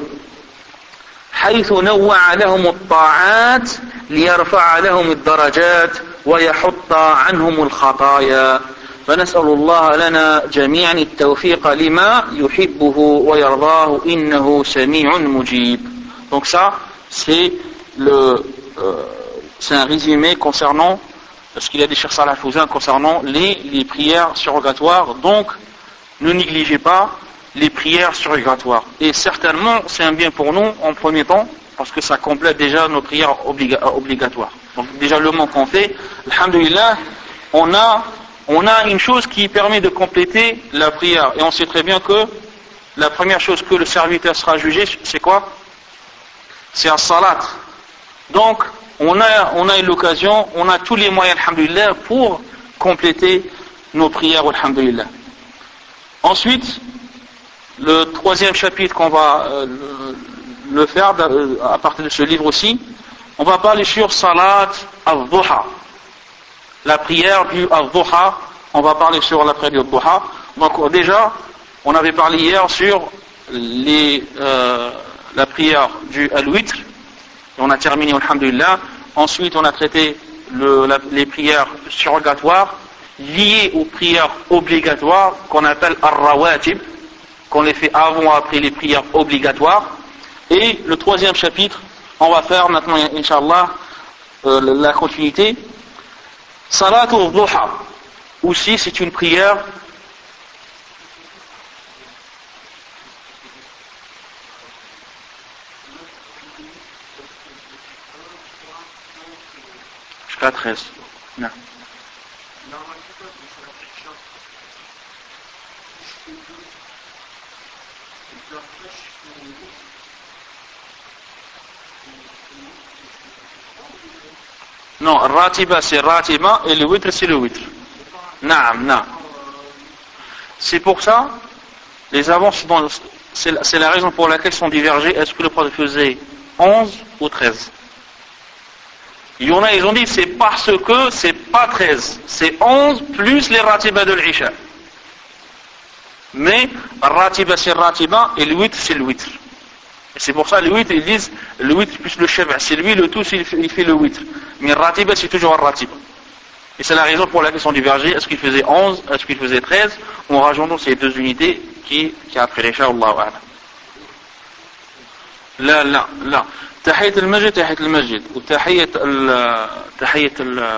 حيث نوع لهم الطاعات ليرفع لهم الدرجات ويحط عنهم الخطايا. فنسأل الله لنا جميعا التوفيق لما يحبه ويرضاه إنه سميع مجيب. Donc ça c'est le euh, c'est un résumé concernant ce qu'il a dit Cheikh Salih Al-Fawzan concernant les, les prières surrogatoires. Donc ne négligez pas les prières surrogatoires. Et certainement c'est un bien pour nous en premier temps parce que ça complète déjà nos prières obliga- obligatoires. Donc déjà le mot qu'on fait, alhamdulillah, on a, on a une chose qui permet de compléter la prière. Et on sait très bien que la première chose que le serviteur sera jugé, c'est quoi? C'est un salat. Donc on a, on a eu l'occasion, on a tous les moyens, alhamdulillah, pour compléter nos prières, alhamdulillah. Ensuite, le troisième chapitre qu'on va euh, le, le faire euh, à partir de ce livre aussi, on va parler sur Salat al-Duha, la prière du al-Duha. On va parler sur la prière du al-Duha. Donc déjà, on avait parlé hier sur les, euh, la prière du al-Witr. On a terminé, alhamdulillah. Ensuite, on a traité le, la, les prières surrogatoires liées aux prières obligatoires qu'on appelle ar-rawatib, qu'on les fait avant ou après les prières obligatoires. Et le troisième chapitre, on va faire maintenant, Inch'Allah, euh, la continuité. Salatul Duha. Aussi, c'est une prière jusqu'à treize. Non. Non, Ratiba c'est Ratiba et le Witr c'est le Witr. Naam, naam. C'est pour ça, les avants, c'est, c'est la raison pour laquelle ils sont divergés. Est-ce que le prophète faisait onze ou treize? Il y en a, ils ont dit c'est parce que c'est pas treize, c'est onze plus les Ratiba de l'Isha. Mais Ratiba c'est Ratiba et le Witr c'est le Witr. Et c'est pour ça le Witr, ils disent le Witr plus le Shab', c'est lui le tout, il fait le Witr. Mais Ratiba c'est toujours un Ratiba. Et c'est la raison pour laquelle ils sont divergés. Est-ce qu'il faisait onze, est-ce qu'il faisait treize? On rajoute ces deux unités qui, qui après l'Isha, Allahu A'lam. لا لا لا تحية المسجد تحية المسجد وتحية ال تحية ال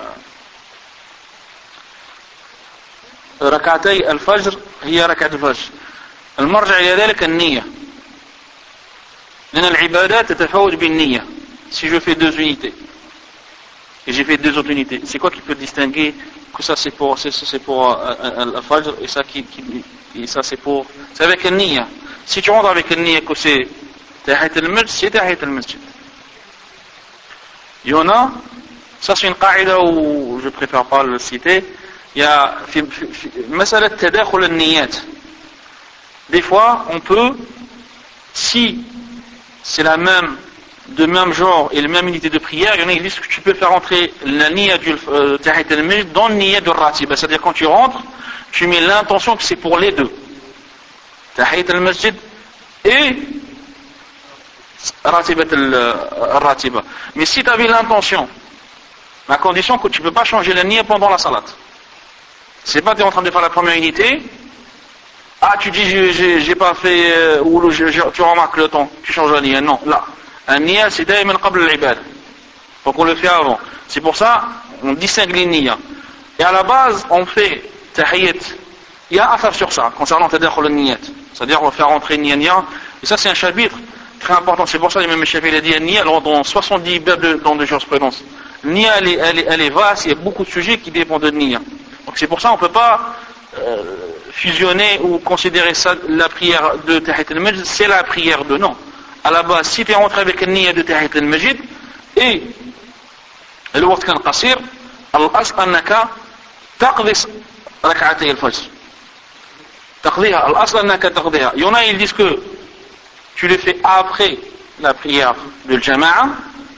ركعتي الفجر هي ركعة الفجر. المرجع إلى ذلك النية. لأن العبادات تتفاوت بالنية. Si je fais deux unités et j'ai fait deux autres unités, c'est quoi qui peut distinguer que ça c'est pour c'est, c'est pour al-fajr et ça qui, qui et ça c'est pour c'est avec le niya. Si tu rentres avec le niya que c'est tahiyat al-masjid, c'est tahiyat al-masjid. Il y en a, ça c'est une qaïda où je préfère pas le citer. Il y a masala tadakhul al-niyat. Des fois on peut, si c'est la même de même genre et la même unité de prière, il y en a qui disent que tu peux faire entrer la niya du euh, tahiyat al-masjid dans le niya du ratiba, c'est-à-dire quand tu rentres, tu mets l'intention que c'est pour les deux, tahiyat al-masjid et ratibat al-ratiba. Mais si tu avais l'intention, à condition que tu ne peux pas changer la niya pendant la salat, c'est pas tu es en train de faire la première unité, ah tu dis j'ai, j'ai, j'ai pas fait, euh, ou je, je, tu remarques le temps, tu changes la niya, non, là. Un niya, c'est daïman qabl al-ibad. Donc on le fait avant. C'est pour ça, on distingue les niyas. Et à la base, on fait tahiyyat. Il y a affaire sur ça, concernant tadakhul al-niyat. C'est-à-dire, on va faire entrer niya niya. Et ça, c'est un chapitre très important. C'est pour ça, l'imam Shafi'i a dit niya, alors dans soixante-dix bab de, dans de jurisprudence. Niya, elle est, elle, est, elle est vaste, il y a beaucoup de sujets qui dépendent de niya. Donc c'est pour ça, on ne peut pas euh, fusionner ou considérer ça, la prière de tahiyyat al-masjid, c'est la prière de non. À la base, si tu es rentré avec une niya de tahiyat al-masjid et le waqt kan qasir, al-asl annaka taqdi rak'atay al-fajr. Taqdiha, al-asl annaka taqdiha. Il y en a, ils disent que tu le fais après la prière de jama'a,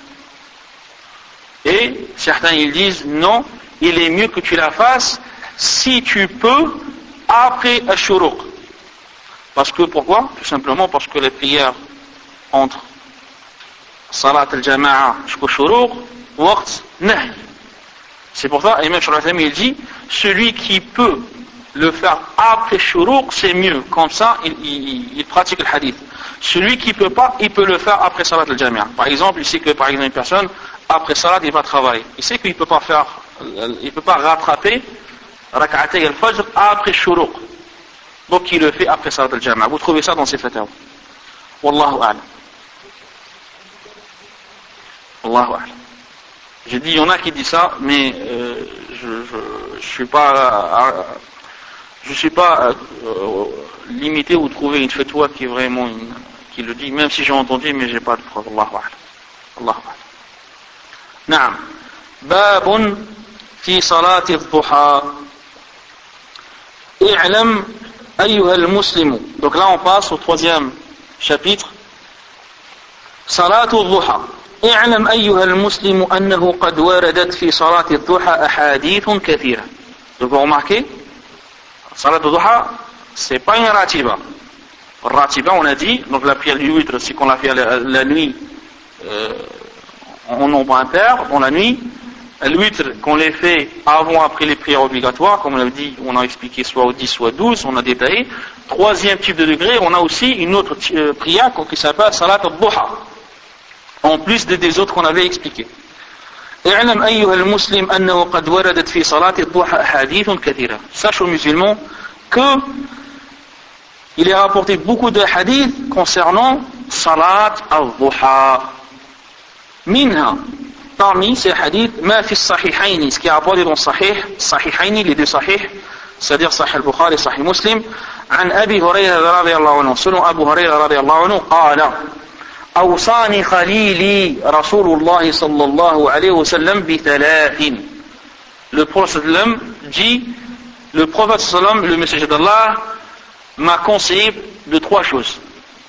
et certains ils disent non, il est mieux que tu la fasses si tu peux après al-shuruq. Parce que pourquoi? Tout simplement parce que les prières entre salat al-jama'a jusqu'au shuruq, waqt nahy. C'est pour ça, Imam Shurathami il dit, celui qui peut le faire après shuruq, c'est mieux. Comme ça, il, il, il pratique le hadith. Celui qui peut pas, il peut le faire après salat al-jama'a. Par exemple, il sait que par exemple une personne, après salat, il va travailler. Il sait qu'il peut pas faire, il peut pas rattraper rak'atay al-fajr après shuruq. Donc il le fait après salat al-jama'a. Vous trouvez ça dans ces fatawa. Wallahu a'lam. Allahu a'lam. J'ai dit, il y en a qui disent ça, mais euh, je, je, je suis pas, euh, je suis pas euh, limité ou trouver une fatwa qui est vraiment une, qui le dit, même si j'ai entendu, mais j'ai pas de preuve. Allahu a'lam. Allahu a'lam. Naam. Babun fi salati al-duha. I'lam ayyuha al-muslimu. Donc là, on passe au troisième chapitre. Salatu al-duha. اعلم أيها المسلم أنه قد وردت في صلاة الضحى أحاديث كثيرة. Donc vous remarquez, صلاة الضحى c'est pas une ratiba. Ratiba on a dit, donc la prière du witr c'est qu'on l'a fait la, la nuit euh, en nombre impair, dans la nuit. Le witr qu'on les fait avant après les prières obligatoires, comme on l'a dit, on a expliqué soit au dix soit douze, on a détaillé. Troisième type de degré, on a aussi une autre euh, prière qui s'appelle Salat al-Duha, en plus des, des autres qu'on avait expliqués. اعلم أيها المسلم أنه قد وردت في صلاة الضحى أحاديث كثيرة. Sache aux musulmans que il est rapporté beaucoup de hadiths concernant Salat al-Duha. Minha, parmi ces hadiths, ما في الصحيحين, ce qui est rapporté dans Sahih, Sahihaini, les deux Sahih, c'est-à-dire Sahih al-Bukhari et Sahih Muslim, عن أبي هريرة رضي الله عنه, selon Abu Hurairah رضي الله عنه, قال أوصاني خليلي رسول الله صلى الله عليه وسلم بثلاث. Le prophète dit, le prophète sallam, le messager d'Allah, m'a conseillé de trois choses.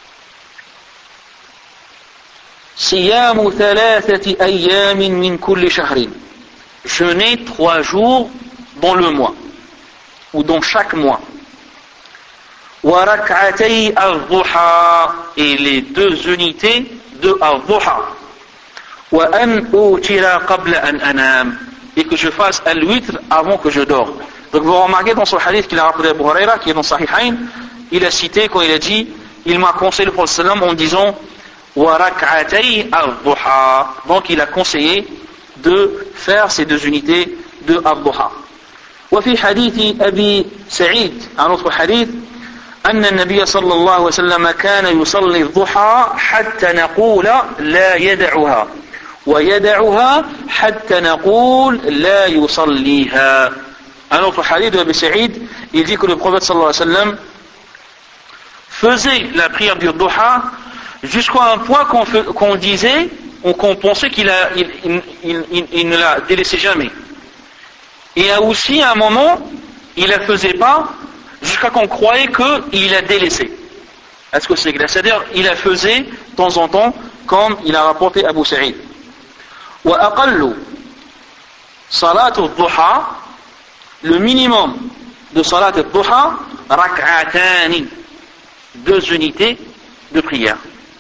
صيام ثلاثة أيام من كل شهر. Jeûner trois jours dans le mois, ou dans chaque mois. وَرَكْعَتَيْ الضُّحَى, et les deux unités de al-duha. وَأَنْ أُوتِرَ قَبْلَ أَنْ أَنَامَ, et que je fasse al-witr avant que je dors. Donc vous remarquez dans son hadith qu'il a rapporté Abu Huraira, qui est dans Sahihain, il a cité quand il a dit, il m'a conseillé le prophète sallam en disant وَرَكْعَتَيْ الضُّحَى, donc il a conseillé de faire ces deux unités de al-duha. وفي حديث أبي سعيد, un autre hadith, أن النبي صلى الله عليه وسلم كان يصلي الضحى حتى نقول لا يدعها ويدعها حتى نقول لا يصليها. Un autre hadith de Abu Sa'id, il dit que le prophète sallallahu alayhi wa sallam faisait la prière du duha jusqu'à un point qu'on, fait, qu'on disait ou qu'on pensait qu'il a, il, il, il, il, il ne la délaissait jamais. Et aussi à un moment, il ne la faisait pas jusqu'à qu'on croyait qu'il la délaissé. Est-ce que c'est clair? C'est-à-dire, il la faisait de temps en temps, comme il a rapporté Abu Sa'id. Wa aqallu salatu ad-duha, le minimum de salat ad-duha, rak'atani, deux unités de prière.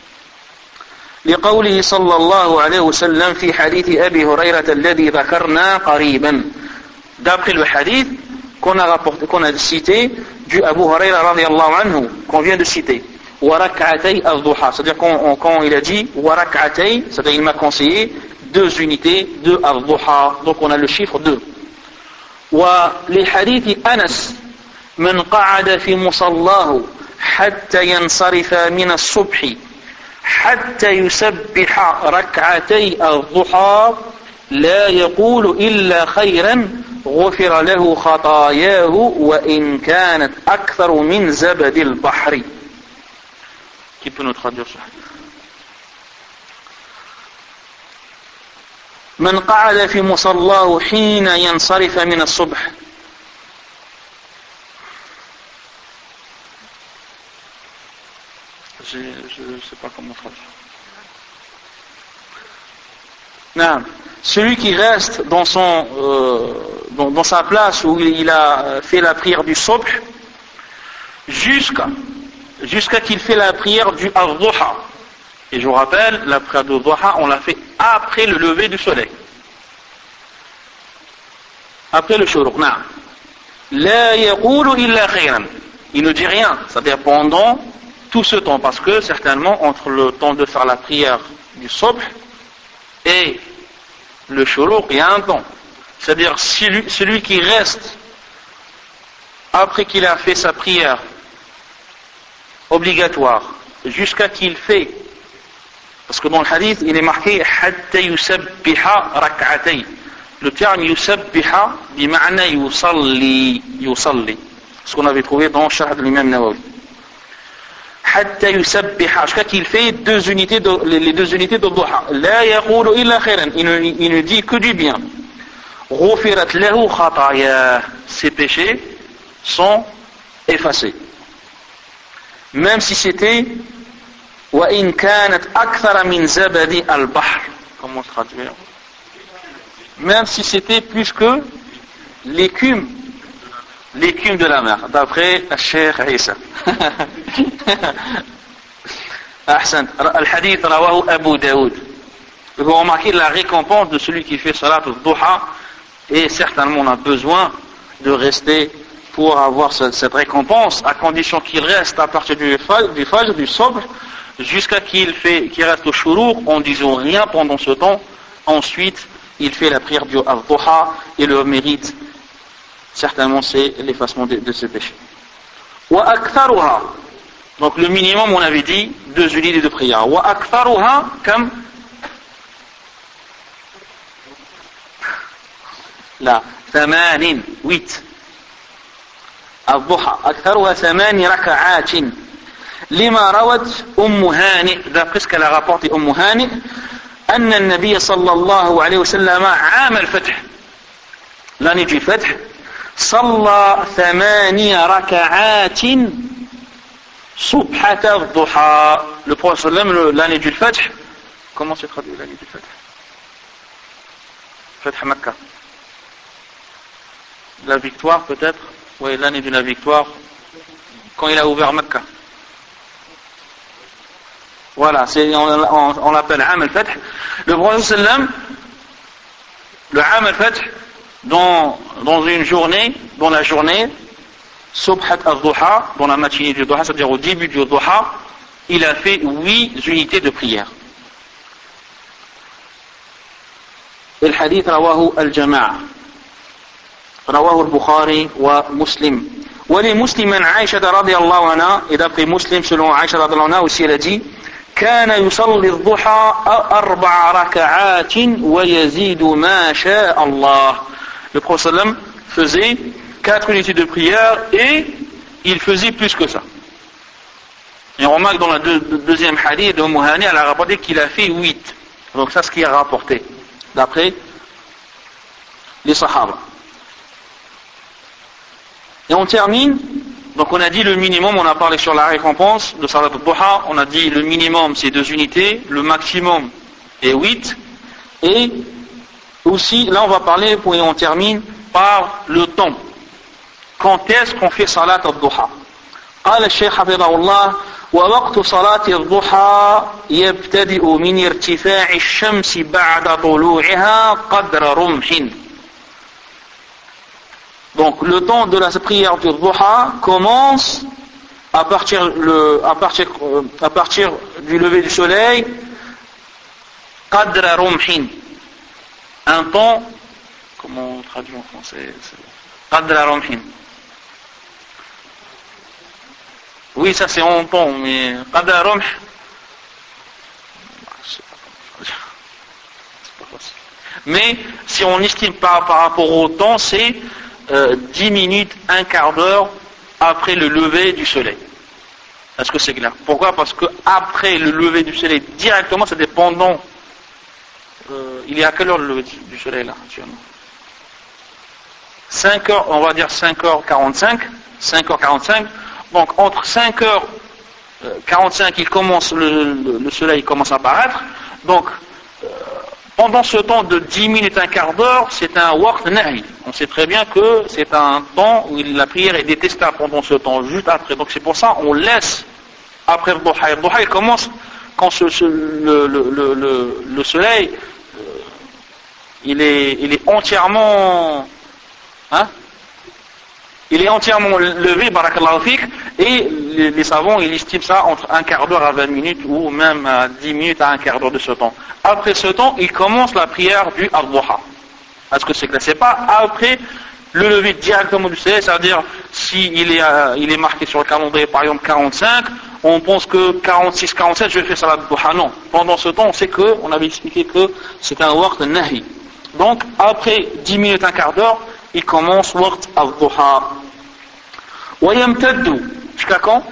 لقوله صلى الله عليه وسلم في حديث أبي هريرة الذي ذكرنا قريبا. D'après le hadith qu'on a rapporté, qu'on a cité du Abu Huraira radiyallahu anhu, qu'on vient de citer. Wa rak'atay al-duha, c'est-à-dire quand, quand il a dit wa rak'atay, c'est-à-dire il m'a conseillé deux unités de al-duha, donc on a le chiffre deux. Wa li hadith Anas man qa'ada fi musallahu hatta yansarifa min as-subhi hatta yusabbiha rak'atay al-duha لا يقول إلا خيرا غفر له خطاياه وإن كانت أكثر من زبد البحر. Qui peut nous traduire ça? من قعد في مصلاه حين ينصرف من الصبح. Je ne sais pas comment traduire. Non. Celui qui reste dans, son, euh, dans, dans sa place où il a fait la prière du subh jusqu'à, jusqu'à qu'il fait la prière du al-duha. Et je vous rappelle, la prière du duha, on l'a fait après le lever du soleil. Après le shuruq. La yaqulu illa khayran. Il ne dit rien, c'est-à-dire pendant tout ce temps, parce que certainement entre le temps de faire la prière du subh et le shuruq, il y a un temps. C'est-à-dire celui, celui qui reste après qu'il a fait sa prière obligatoire jusqu'à qu'il fait, parce que dans le hadith il est marqué hatta yusabbiha rak'atay. Le terme yusabbiha bima'na yusalli, yusalli, ce qu'on avait trouvé dans Sharh de l'imam Nawawi. حتى يسبح, jusqu'à qu'il fait deux unités de, les deux unités de duha. لا يقول إلا خيرا, il ne, il ne dit que du bien. غفرت له خطاياه, ses péchés sont effacés. Même si c'était وإن كانت أكثر من زبد البحر. Comment traduire? Même si c'était plus que l'écume l'écume de la mer, d'après Cheikh Isa. Ahsan. Al-Hadith rawahu Abu Daoud. Vous remarquez la récompense de celui qui fait salat al-duha, et certainement on a besoin de rester pour avoir cette récompense, à condition qu'il reste à partir du fajr, du subh, jusqu'à qu'il fait, qu'il reste au shuruq en disant rien pendant ce temps. Ensuite, il fait la prière du al-duha et le mérite. Certainement, c'est l'effacement de, de ses péchés. Wa aktharuha. Donc, le minimum, on avait dit, deux unités de prière. Wa aktharuha, comme la thamanin, huit. Al-duha. Aktharuha thamani raka'atin. Lima rawat Ummu Hani, d'après ce qu'elle a rapporté Ummu Hani, أن النبي صلى الله عليه وسلم عام الفتح, l'année du Fath, صلى ثماني ركعات صبحة الضحى. Le prophète sallam, l'année du Fath, comment c'est traduit l'année du Fath? Fath Makkah. La victoire peut-être, oui, l'année de la victoire, quand il a ouvert Makkah. Voilà, c'est, on, on, on l'appelle Am al-Fath. Le prophète sallam, le Am al-Fath, dans, dans une journée, dans la journée, Subhat al-Duha, dans la matinée du Duha, c'est-à-dire au début du Duha, il a fait huit unités de prière. Le hadith rawahu al-Jama'a, rawahu al-Bukhari wa Muslim. ولمسلم عن عائشة رضي الله عنها et d'après Muslim selon Aïcha رضي الله عنها aussi elle a dit كان يصلي الضحى أربع ركعات ويزيد ما شاء الله. Le prophète sallam faisait quatre unités de prière et il faisait plus que ça. Et on remarque dans le deux, deuxième hadith de Umm Hani, elle a rapporté qu'il a fait huit. Donc ça, c'est ce qui a rapporté d'après les Sahaba. Et on termine. Donc on a dit le minimum, on a parlé sur la récompense de Salat al-Duha, on a dit le minimum c'est deux unités, le maximum est huit, et aussi là on va parler, et on termine par le temps. Quand est-ce qu'on fait Salat al-Duha? قال الشيخ حفظه الله ووقت صلاة الضحى يبتدئ من ارتفاع الشمس بعد طلوعها قدر رمح. Donc le temps de la prière du Duha commence à partir, le, à partir, à partir du lever du soleil, qadra rumhin, un temps, comment on traduit en français, qadra rumhin. Oui, ça c'est en temps, mais qadra rumh, c'est pas facile. Mais si on estime par, par rapport au temps, c'est Euh, dix minutes, un quart d'heure après le lever du soleil. Est-ce que c'est clair? Pourquoi? Parce que après le lever du soleil, directement, c'est dépendant. Euh, il est à quelle heure le lever du soleil là actuellement? cinq heures, on va dire cinq heures quarante-cinq. cinq heures quarante-cinq. Donc entre cinq heures quarante-cinq, il commence, le, le, le soleil commence à apparaître. Donc euh, pendant ce temps de dix minutes, un quart d'heure, c'est un waqt nahi. On sait très bien que c'est un temps où la prière est détestable pendant ce temps, juste après. Donc c'est pour ça on laisse après le duha. Le duha il commence quand ce, ce, le, le, le, le soleil euh, il, est, il est entièrement hein, il est entièrement levé, barakallahu fik, et les, les savants ils estiment ça entre un quart d'heure à vingt minutes ou même à dix minutes à un quart d'heure de ce temps. Après ce temps, il commence la prière du al-duha. Est-ce que c'est clair? C'est pas après le lever directement du soleil, c'est-à-dire si il est, euh, il est marqué sur le calendrier par exemple quarante-cinq, on pense que quarante-six, quarante-sept, je fais salat duha. Non. Pendant ce temps, on sait que, on avait expliqué que c'est un waqt nahi. Donc, après dix minutes, un quart d'heure, il commence waqt al-duha. Wa yamtaddu. Jusqu'à quand?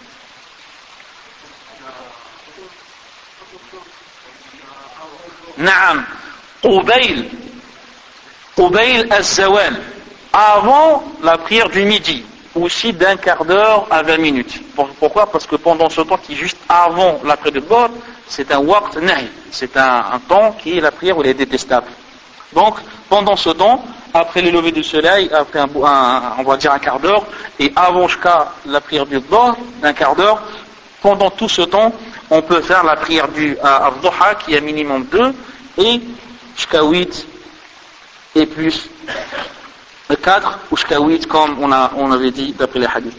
Naam. Qubayl. Qubayl az-zawal. Avant la prière du midi. Aussi d'un quart d'heure à vingt minutes. Pourquoi? Parce que pendant ce temps qui est juste avant la prière de bord, c'est un waqt nahi. C'est un, un temps qui est la prière où elle est détestable. Donc, pendant ce temps, après le lever du soleil, après un, un, on va dire un quart d'heure, et avant jusqu'à la prière du bord, d'un quart d'heure, pendant tout ce temps, on peut faire la prière du al-duha qui est minimum deux, et jusqu'à huit, et plus quatre, ou jusqu'à huit, comme on, a, on avait dit d'après les hadiths.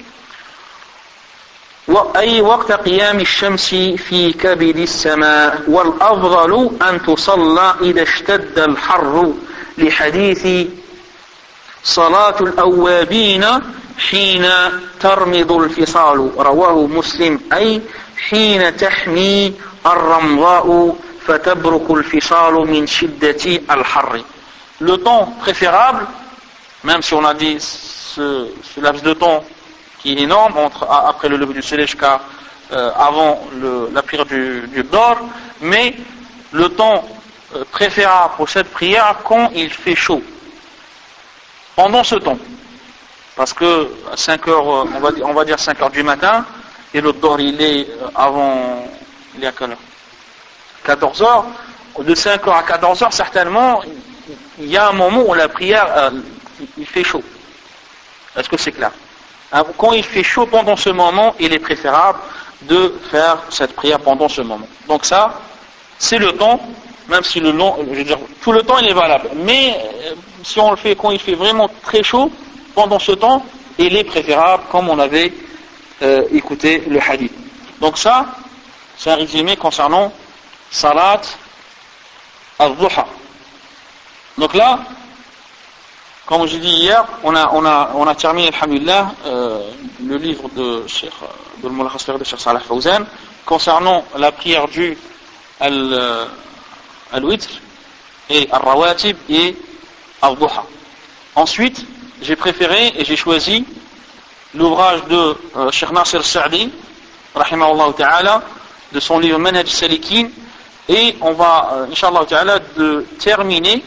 أي وقت قيام الشمس في كبد السماء والأفضل أن تصلى إذا اشتد الحر لحديث صلاة الأوابين حين ترمض الفصال رواه مسلم أي حين تحمي الرمضاء فتبرك الفصال من شدة الحر. Le temps préférable, même si on a dit ce, ce laps de temps qui est énorme, entre, après le lever du soleil jusqu'à euh, avant le, la prière du, du dor, mais le temps euh, préférable pour cette prière quand il fait chaud. Pendant ce temps, parce que à cinq heures, on va, on va dire cinq heures du matin, et le dor il est avant, il est à quelle heure? quatorze heures, de cinq heures à quatorze heures, certainement, il y a un moment où la prière, euh, il fait chaud. Est-ce que c'est clair? Quand il fait chaud pendant ce moment, il est préférable de faire cette prière pendant ce moment. Donc ça, c'est le temps, même si le long, je veux dire, tout le temps il est valable. Mais si on le fait quand il fait vraiment très chaud, pendant ce temps, il est préférable, comme on avait euh, écouté le hadith. Donc ça, c'est un résumé concernant Salat al-Duha. Donc là, Comme je dis hier, on a, on a, on a terminé, alhamdulillah, euh, le livre de Cheikh, de Mulahas Fiqh de Cheikh Salih Fawzan concernant la prière du al, al-witr et al-rawatib et al-duha. Ensuite, j'ai préféré et j'ai choisi l'ouvrage de euh, Cheikh Nasir Sa'di, rahimahullah ta'ala, de son livre Manhaj Salikin, et on va, euh, Inch'Allah ta'ala, de terminer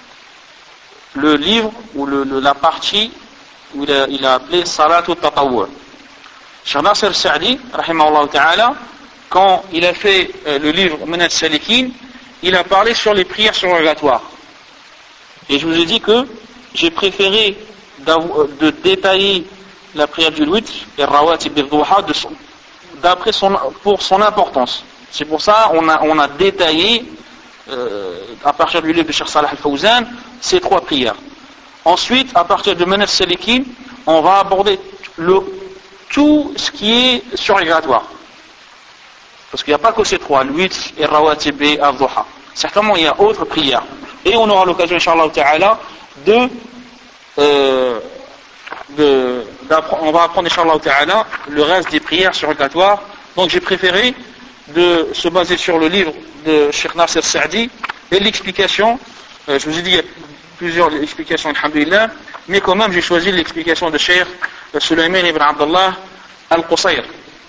le livre ou le, le, la partie où il a, il a appelé Salat al-Tatawwur. Cheikh Nasir Sa'di, rahimahullah ta'ala, quand il a fait euh, le livre Manhaj Salikin, il a parlé sur les prières surrogatoires. Et je vous ai dit que j'ai préféré de détailler la prière du witr et rawatib al-duha d'après son, pour son importance. C'est pour ça on a, on a détaillé euh, à partir du livre de Cheikh Salih al-Fawzan ces trois prières. Ensuite, à partir de Manhaj Salikin, on va aborder le, tout ce qui est surrogatoire. Parce qu'il n'y a pas que ces trois, le witr et rawatib et al-duha. Certainement il y a autres prières. Et on aura l'occasion, Inch'Allah ta'ala, de Euh, de, on va apprendre Inch'Allah ta'ala le reste des prières surrogatoires. Donc j'ai préféré de se baser sur le livre de Cheikh Nasir Sa'di et l'explication, euh, je vous ai dit il y a plusieurs explications alhamdulillah, mais quand même j'ai choisi l'explication de Cheikh Sulayman ibn Abdullah al-Qusayr.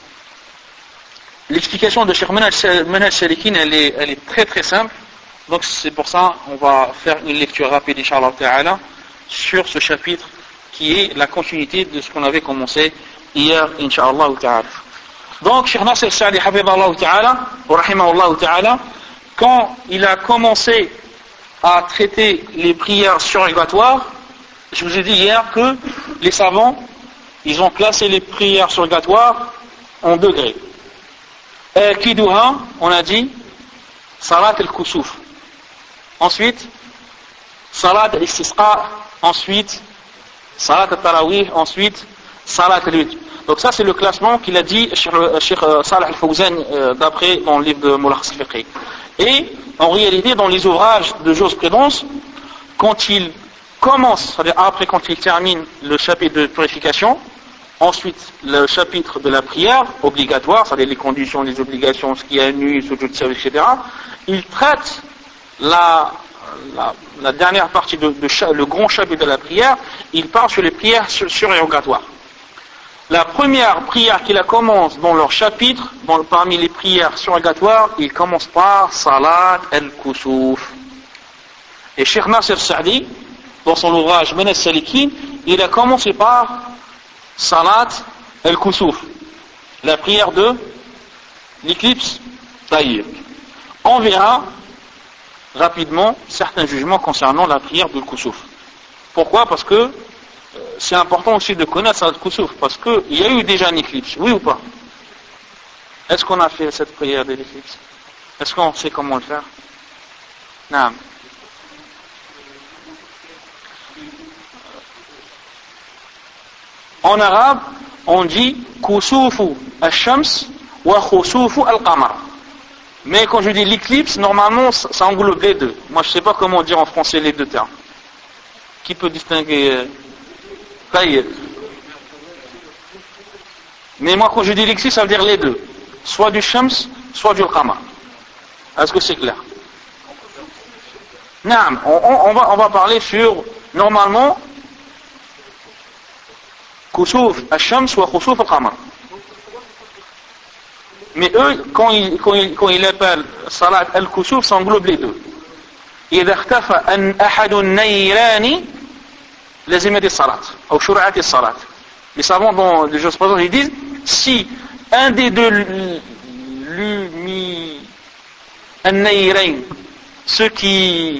L'explication de Cheikh Manhaj Salikin elle est, elle est très très simple, donc c'est pour ça on va faire une lecture rapide Inch'Allah ta'ala sur ce chapitre qui est la continuité de ce qu'on avait commencé hier, Inch'Allah ta'ala. Donc, Cheikh Nasir Sa'di, hafidhahullah ta'ala, wa rahimahullah ta'ala, quand il a commencé à traiter les prières surrogatoires, je vous ai dit hier que les savants, ils ont classé les prières surrogatoires en degrés. Al-Kiduha, on a dit, Salat al-Kusuf. Ensuite, Salat al-Istisqa. Ensuite, Salat al-Tarawih, ensuite, Salat al-Witr. Donc ça c'est le classement qu'il a dit Cheikh Salih al-Fawzan euh, d'après dans le livre de Mulahas Fiqh. Et en réalité dans les ouvrages de jurisprudence, quand il commence, c'est-à-dire après quand il termine le chapitre de purification, ensuite le chapitre de la prière obligatoire, c'est-à-dire les conditions, les obligations, ce qui est nu, ce qui est et cetera, il traite la La, la dernière partie de, de, de le grand chapitre de la prière, il parle sur les prières surrogatoires. La première prière qu'il commence dans leur chapitre, dans, parmi les prières surrogatoires, il commence par Salat al-Kusuf. Et Cheikh Nasir Sa'di, dans son ouvrage Manhaj Salikin, il a commencé par Salat al-Kusuf, la prière de l'éclipse taïr. On verra rapidement certains jugements concernant la prière de Kusuf. Pourquoi? Parce que euh, c'est important aussi de connaître Salat Kusuf, parce qu'il y a eu déjà un éclipse, oui ou pas? Est-ce qu'on a fait cette prière de l'éclipse? Est-ce qu'on sait comment le faire? Non. En arabe, on dit Kusufu al-Shams wa Kusufu al-Qamar. Mais quand je dis l'éclipse, normalement, ça englobe les deux. Moi, je ne sais pas comment dire en français les deux termes. Qui peut distinguer euh... Mais moi, quand je dis l'éclipse, ça veut dire les deux. Soit du Shams, soit du Qamar. Est-ce que c'est clair? Non, on, on, va, on va parler sur, normalement, Kusuf al-Shams wa Kusuf al-Qamar. Mais eux, quand ils, quand ils, quand ils appellent Salat al-Kusuf, ça englobe les deux. إذا اختفى أن أحد النيران لازم يدي الصلاة أو شرعت الصلاة. Les savants dans les jurisprudence ils disent si un des deux lumi an-nayrain, ceux qui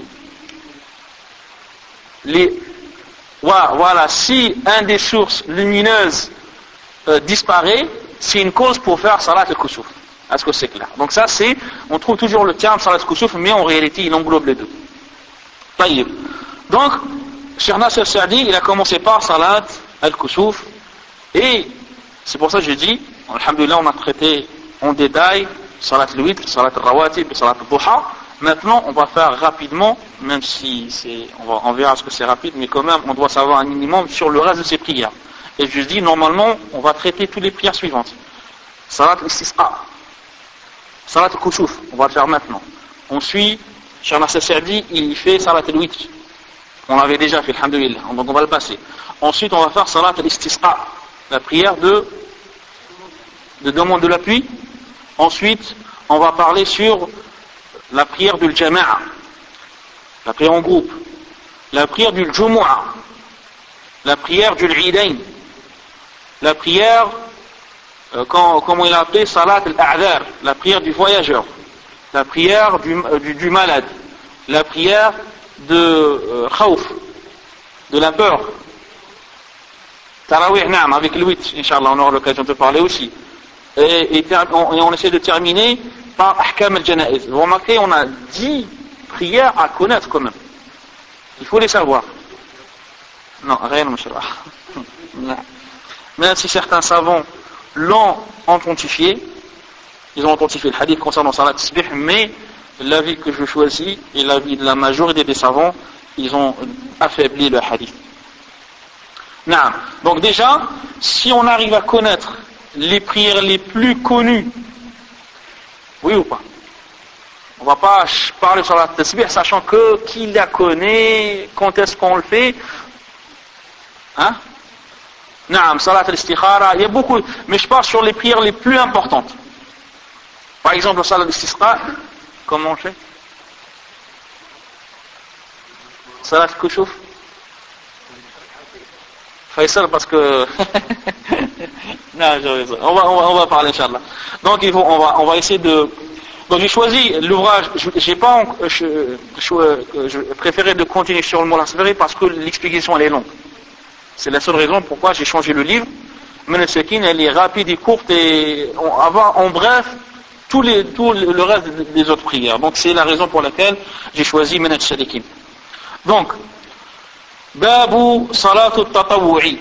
les voilà, si un des sources lumineuses euh, disparaît, c'est une cause pour faire Salat al-Kusuf. Est-ce que c'est clair? Donc ça c'est, on trouve toujours le terme Salat al-Kusuf, mais en réalité il englobe les deux. Taïb. Donc, Cheikh Nasir Sa'di, il a commencé par Salat al-Kusuf, et c'est pour ça que j'ai dit, alhamdulillah, on a traité en détail Salat al-Witr, Salat al-Rawatib, Salat al-Duha, Maintenant, on va faire rapidement, même si c'est, on, va, on verra ce que c'est rapide, mais quand même, on doit savoir un minimum sur le reste de ces prières. Et je dis, normalement, on va traiter toutes les prières suivantes. Salat al-istisqa, Salat al-kusuf, on va le faire maintenant. On suit, Cheikh Nasser Saadi, il fait Salat al-witr. On l'avait déjà fait, alhamdoulilah, donc on va le passer. Ensuite, on va faire Salat al-istisqa, la prière de, de demande de la pluie. Ensuite, on va parler sur la prière du jama'a, la prière en groupe, la prière du jumu'a, la prière du idain, la prière, euh, quand, comment il a appelé, Salat al-a'dhar, la prière du voyageur, la prière du, du, du malade, la prière de euh, khawf, de la peur. Tarawih, naam, avec le huit, Inch'Allah, on aura l'occasion de parler aussi. Et, et, on, et on essaie de terminer par Ahkam al-Janaiz. Vous remarquez, on a dix prières à connaître quand même. Il faut les savoir. Non, rien, monsieur. Même si certains savants l'ont authentifié, ils ont authentifié le hadith concernant Salat Tasbih, mais l'avis que je choisis et l'avis de la majorité des savants, ils ont affaibli le hadith. Non. Donc déjà, si on arrive à connaître les prières les plus connues, oui ou pas? On ne va pas parler sur la tasbih sachant que qui la connaît, quand est-ce qu'on le fait? Hein? Naam, salat al-istikhara, il y a beaucoup, mais je parle sur les prières les plus importantes. Par exemple, salat al-istisqa, comment on fait? Salat al-kushuf? Faisal, parce que non, on va, on va, on va parler, Inch'Allah. Donc, il faut, on va, on va essayer de. Donc, j'ai choisi l'ouvrage. J'ai pas, je, je, je préférais de continuer sur le mot l'asfari parce que l'explication elle est longue. C'est la seule raison pourquoi j'ai changé le livre. Manhaj Salikin, elle est rapide et courte et on va avoir en bref tous les, tout le reste des autres prières. Donc, c'est la raison pour laquelle j'ai choisi Manhaj Salikin. Donc, Babu Salatu Tatawu'i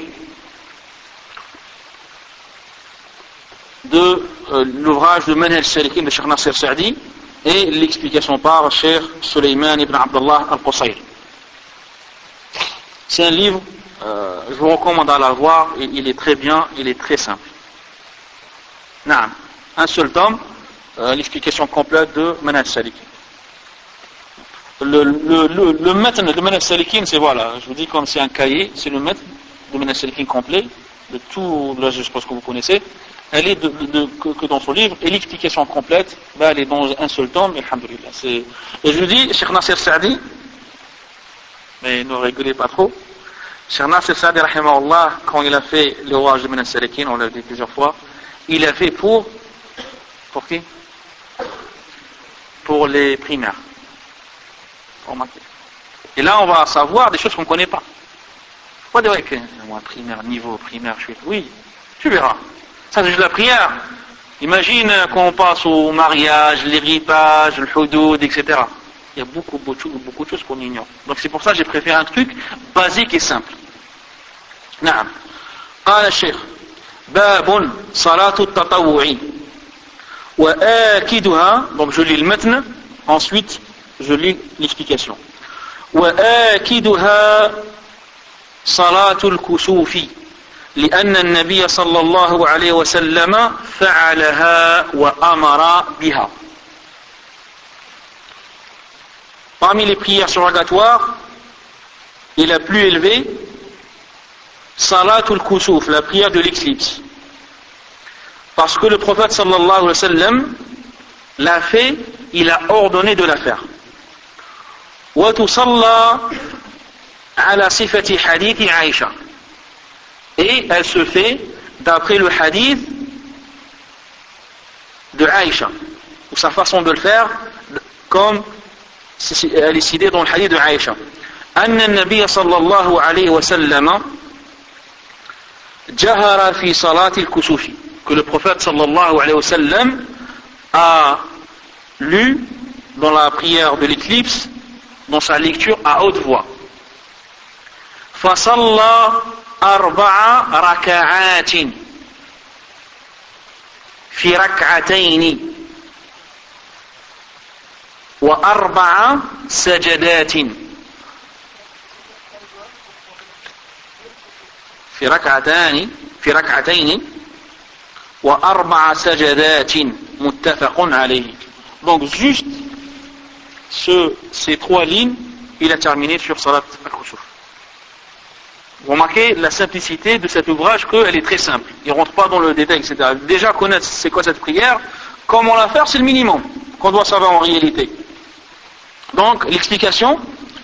de euh, l'ouvrage de Manhaj Salikin de Cheikh Nasser Saadi et l'explication par Cheikh Suleiman ibn Abdullah al-Qusayr. C'est un livre, euh, je vous recommande à la voir, il est très bien, il est très simple. Naam, un seul tome, euh, l'explication complète de Manhaj Salikin. Le, le, le, le matn de Manhaj Salikin, c'est voilà, je vous dis comme c'est un cahier, c'est le matn de Manhaj Salikin complet, de tout, là je suppose que vous connaissez, elle est de, de, de, que, que dans son livre, et l'explication complète, bah, elle est dans un seul tome, mais alhamdoulilah. C'est... Et je vous dis, Cheikh Nasser Saadi, mais ne rigolez pas trop, Cheikh Nasser Saadi, rahimahullah, quand il a fait l'ouvrage de Manhaj Salikin, on l'a dit plusieurs fois, il a fait pour, pour qui? Pour les primaires. Et là, on va savoir des choses qu'on ne connaît pas. Pas dire que moi, primaire, niveau primaire, je suis. Oui, tu verras. Ça, c'est juste la prière. Imagine qu'on passe au mariage, l'héritage, le houdoud, et cetera. Il y a beaucoup, beaucoup, beaucoup de choses qu'on ignore. Donc, c'est pour ça que j'ai préféré un truc basique et simple. Naam. قال الشيخ باب صلاة التطوع وآكدها. Donc, je lis le matn. Ensuite, je lis l'explication. وآكدها صلاة الكسوف لأن النبي صلى الله عليه وسلم فعلها وأمر بها. Parmi les prières surrogatoires, et la plus élevée, Salatul Kusuf, la prière de l'éclipse. Parce que le prophète sallallahu alayhi wa sallam l'a fait, il a ordonné de la faire. وتصلى على صفة حديث عائشة. Et elle se fait d'après le hadith de Aïcha, ou sa façon de le faire, comme elle est citée dans le hadith de Aïcha. أن النبي صلى الله عليه وسلم جهر في صلاة الكسوف. Que le prophète sallallahu alayhi wa sallam a lu dans la prière de l'éclipse, dans sa lecture à haute voix. فصلى أربع ركعات في ركعتين وأربع سجدات في ركعتان في ركعتين وأربع سجدات متفق عليه. Donc juste ce, ces trois lignes, il a terminé sur Salat al-Khusuf. Vous remarquez la simplicité de cet ouvrage, qu'elle est très simple. Il ne rentre pas dans le détail, et cetera. Déjà connaître c'est quoi cette prière, comment la faire, c'est le minimum qu'on doit savoir en réalité. Donc l'explication.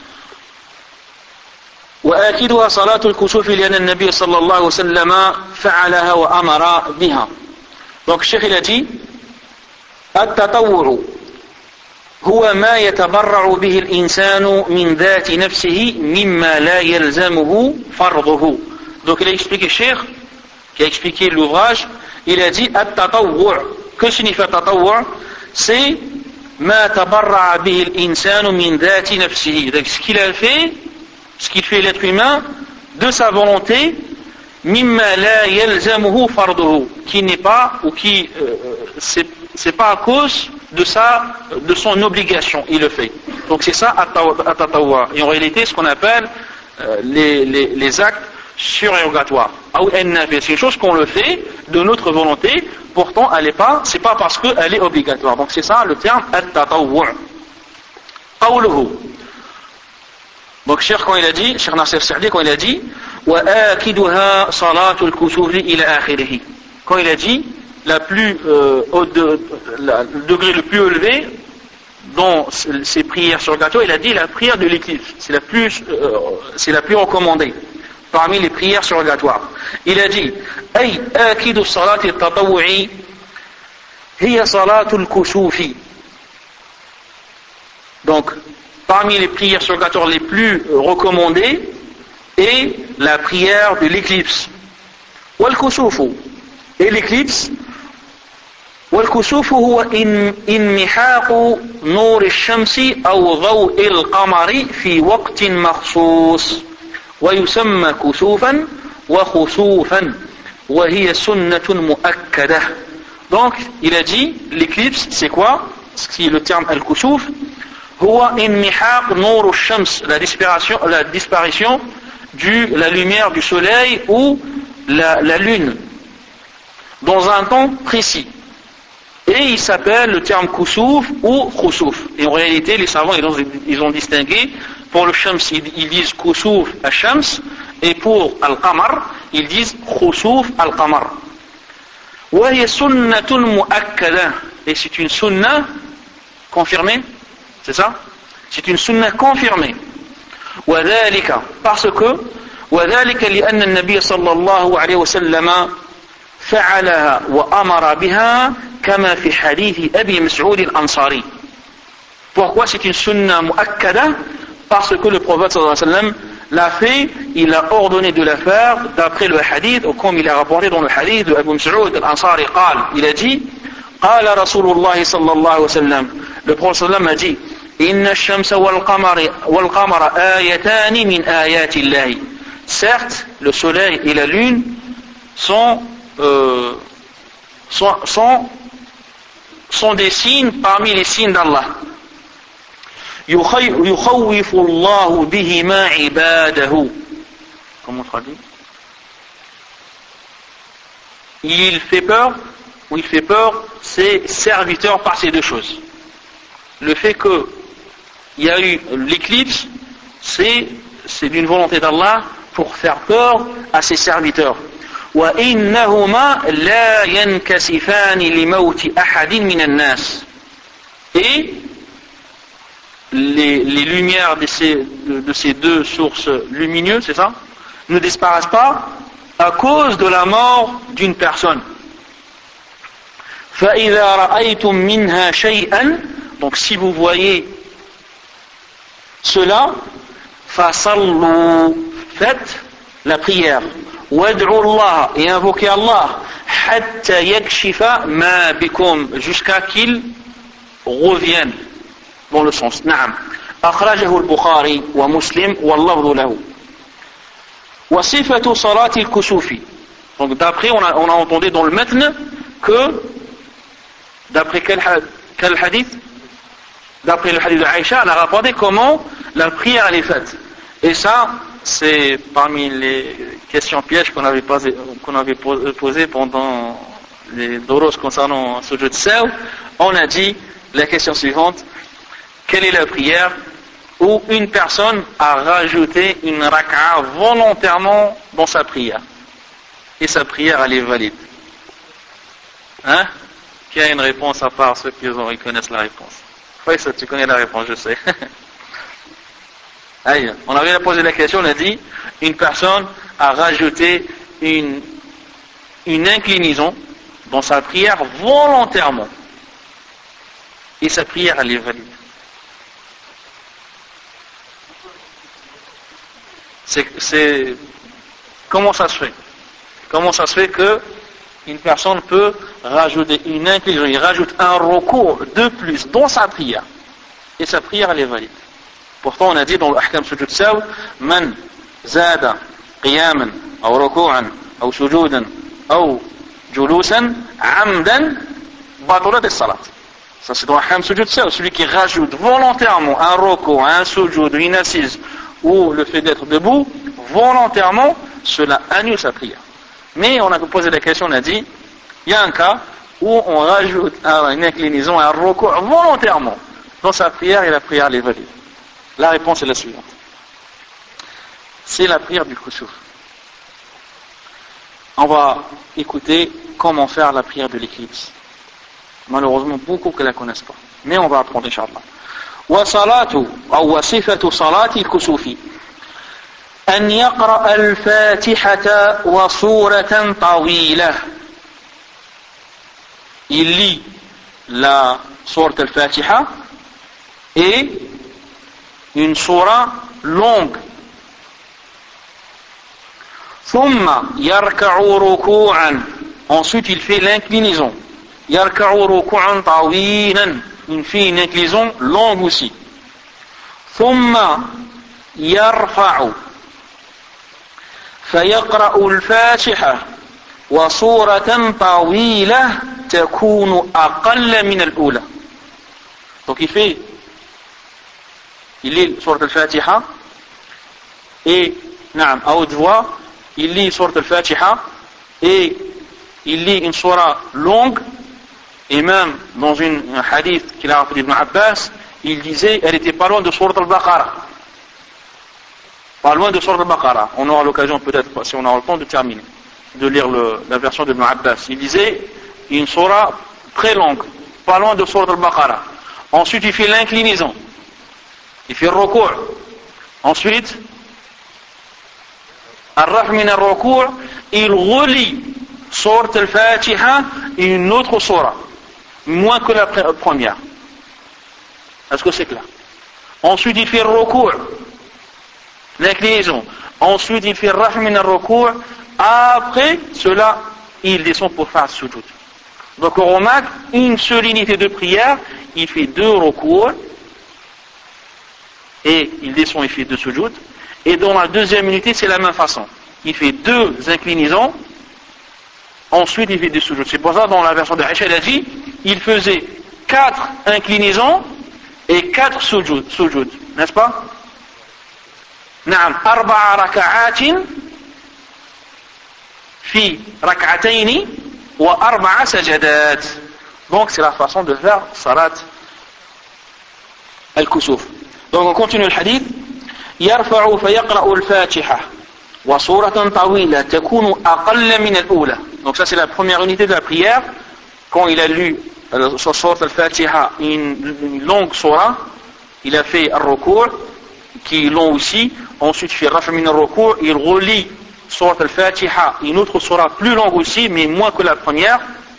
وآكدها صلاة الكسوف لأن النبي صلى الله عليه وسلم فعلها وأمر بها. Donc الشيخ il a dit التطوع هو ما يتبرع به الإنسان من ذات نفسه مما لا يلزمه فرضه. Donc il a expliqué Cheikh, qui a expliqué l'ouvrage, il a dit التطوع. Que signifie التطوع? C'est ما تبرع به الإنسان من ذات نفسه. Donc ce qu'il a fait, ce qu'il fait l'être humain de sa volonté, مما لا يلزمه فرضه, qui n'est pas ou qui euh, c'est, c'est pas à cause de sa de son obligation, il le fait. Donc c'est ça at-tatawwu. Et en réalité ce qu'on appelle euh, les, les les actes surérogatoires. C'est une chose qu'on le fait de notre volonté, pourtant elle est pas, c'est pas parce qu'elle est obligatoire. Donc c'est ça le terme at-tatawwu. قوله. Donc Cheikh quand il a dit, Cheikh Nasser Saadi quand il a dit وآكدها صلاة الكسوف إلى آخره. Quand il a dit la plus euh, haute de, la, le degré le plus élevé dans ces prières surrogatoires, il a dit la prière de l'éclipse, c'est la plus euh, c'est la plus recommandée parmi les prières surrogatoires. Il a dit أي آكد الصلاة التطوع هي صلاة الكسوف. Donc parmi les prières surrogatoires les plus recommandées est la prière de l'éclipse. والكسوف. Et l'éclipse, والكسوف هو انمحاق نور الشمس أو ضوء القمر في وقت مخصوص ويسمى كسوفا وخسوفا وهي سنة مؤكدة. Donc il a dit l'éclipse c'est quoi? C'est le terme al-kusuf. هو انمحاق نور الشمس, la disparition, la disparition de la lumière du soleil ou la, la lune dans un temps précis. Et il s'appelle le terme kusuf ou khusuf. Et en réalité, les savants ils ont, ils ont distingué. Pour le shams, ils disent kusuf al-shams, et pour al-qamar, ils disent khusuf al-qamar. وهي سنة مؤكدة. Et c'est une sunna confirmée. C'est ça? C'est une sunna confirmée. وذلك parce que وذلك لأن النبي صلى الله عليه وسلم فعلها وأمر بها كما في حديث أبي مسعود الأنصاري. Pourquoi c'est une sunna muakkada? Parce que le prophète sallallahu alayhi wa sallam l'a fait, il a ordonné de la faire d'après le hadith, ou comme il a rapporté dans le hadith de Abu Mas'ud al-Ansari, قال, il a dit قال رسول الله صلى الله عليه وسلم, le prophète sallallahu alayhi wa sallam a dit إن الشمس والقمر والقمر آيتان من آيات الله. Certes, le soleil et la lune sont euh, sont, sont sont des signes parmi les signes d'Allah. يخوف الله بهما عباده. Comment on traduit? Il fait peur, ou il fait peur ses serviteurs par ces deux choses. Le fait que il y a eu l'éclipse, c'est, c'est d'une volonté d'Allah pour faire peur à ses serviteurs. وَإِنَّهُمَا لَا يَنْكَسِفَانِ لِمَوْتِ أَحَدٍ مِنَ النَّاسِ. Et les, les lumières de ces, de, de ces deux sources lumineuses, c'est ça, ne disparaissent pas à cause de la mort d'une personne. فَإِذَا رَأَيْتُم مِّنْهَا شَيْئًا. Donc si vous voyez cela, فَصَلُّوا, faites la prière. وَادْعُوا اللَّهَ, et invoquez Allah. حَتَّى يَكْشِفَ مَا بِكُمْ, jusqu'à qu'il revienne. Dans le sens. نعم. أخرجه البخاري ومسلم واللفظ له. وصفة صلاة الكسوف. Donc d'après on a, on a entendu dans le matn que d'après quel, quel hadith? d'après le hadith de Aïcha, elle a rapporté comment la prière elle est faite. Et ça, c'est parmi les questions pièges qu'on avait posées, qu'on avait posées pendant les doros concernant Sujud Saw. On a dit la question suivante: quelle est la prière où une personne a rajouté une raka'a volontairement dans sa prière et sa prière elle est valide? Hein? Qui a une réponse à part ceux qui ont, ils connaissent la réponse? Oui, ça, tu connais la réponse, je sais. Allez, on avait posé la question, on a dit une personne a rajouté une, une inclinaison dans sa prière volontairement et sa prière elle est valide. C'est, c'est comment ça se fait? Comment ça se fait que une personne peut rajouter une inclinaison, il rajoute un recours de plus dans sa prière et sa prière elle est valide? Pourtant on a dit dans l'ahkam sujud saw, man zada qiyaman ou ruku'an ou sujudan ou julusan amdan batalat as-salat. Ça c'est dans l'ahkam sujud saw, celui qui rajoute volontairement un recours, un sujud, une assise ou le fait d'être debout, volontairement, cela annule sa prière. Mais on a posé la question, on a dit, il y a un cas où on rajoute une inclinaison, un recours volontairement dans sa prière et la prière est valide. La réponse est la suivante. C'est la prière du khusuf. On va écouter comment faire la prière de l'éclipse. Malheureusement, beaucoup que la connaissent pas. Mais on va apprendre, Inch'Allah. وصلاة أو وصفة صلاة الكسوف أن يقرأ الفاتحة وسورة طويلة. Il lit la sourate al-Fatiha et une sourate longue. ثم يركع ركوعا. Ensuite il fait l'inclinaison. يركع ركوعا طويلا. Il fait une inclinaison longue aussi. ثم يرفع فيقرأ الفاتحة وسورة طويلة تكون أقل من الأولى. Donc il fait, il lit sourate al-Fatiha et, naam, à haute voix, il lit sourate al-Fatiha et il lit une sourate longue. Et même dans une, un hadith qu'il a rappelé d'Ibn Abbas, il disait elle était pas loin de sourate al-Baqarah. Pas loin de sourate al-Baqarah. On aura l'occasion peut-être, si on aura le temps, de terminer, de lire le, la version d'Ibn Abbas. Il disait une sourate très longue, pas loin de sourate al-Baqarah. Ensuite il fait l'inclinaison, il fait le recours. Ensuite, al-raf' min al-recours, il relit sourate al-Fatiha et une autre sourate. Moins que la première. Est-ce que c'est clair? Ensuite il fait le recours, l'inclinaison. Ensuite il fait le raf' min al-recours. Après cela il descend pour faire le sujud. Donc on remarque une seule unité de prière, il fait deux recours et il descend, il fait deux sujud. Et dans la deuxième unité c'est la même façon, il fait deux inclinaisons. Ensuite, il fait des sujud. C'est pour ça, dans la version de Aïcha, il a dit, il faisait quatre inclinaisons et quatre sujud, sujud. N'est-ce pas? Naam, arba'a raka'atin fi rak'ataini wa arba'a sajadat. Donc, c'est la façon de faire salat al-kusuf. Donc, on continue le hadith. يرفع فيقرأ الفاتحة وسورة طويلة تكون أقل من الأولى. Donc ça c'est la première unité de la prière. Quand il a lu sur sourate al-Fatiha une, une longue sourate, il a fait al-Rukur qui est long aussi. Ensuite il fait raf' min al-Rukur, il relit sourate al-Fatiha, une autre sourate plus longue aussi, mais moins que la première.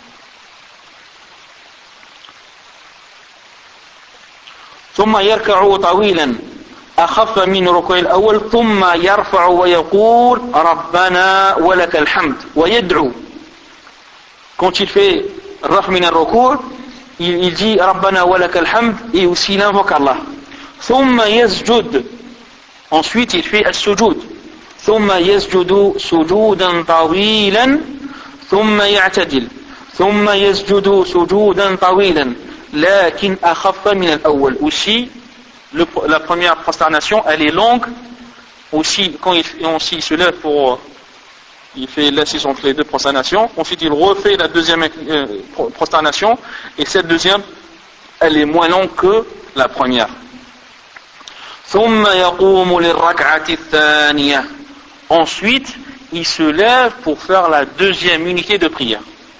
ثم يركع طويلا أخف من ركوع الأول ثم يرفع ويقول ربنا ولك الحمد ويدعو. Quand il fait raf' min al-ruku', il, il dit Rabbana wa lakal hamd et aussi il invoque Allah. Thumma yasjud. Ensuite il fait al-sujud. Thumma yasjudu sujudan tawilan. Thumma ya'tadil. Thumma yasjudu sujudan tawilan. لكن أخف من الأول. Aussi, le, la première prosternation, elle est longue. Aussi, quand il, on, il se lève pour, il fait l'assise entre les deux prosternations. Ensuite, il refait la deuxième euh, prosternation. Et cette deuxième, elle est moins longue que la première. ثم يقوم للركعة الثانية. Ensuite, il se lève pour faire la deuxième unité de prière.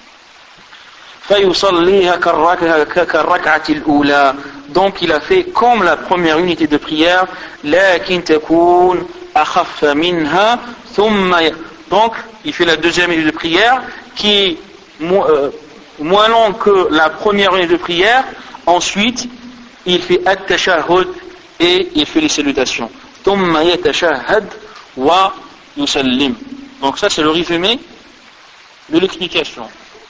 فيصليها كالركعة الأولى. Donc il a fait comme la première unité de prière. لكن تكون أخف منها ثم. Donc il fait la deuxième unité de prière qui est mo- euh, moins longue que la première unité de prière. Ensuite il fait at-tashahhud et il fait les salutations. ثم يتشهد ويسلم. Donc ça c'est le résumé de l'explication.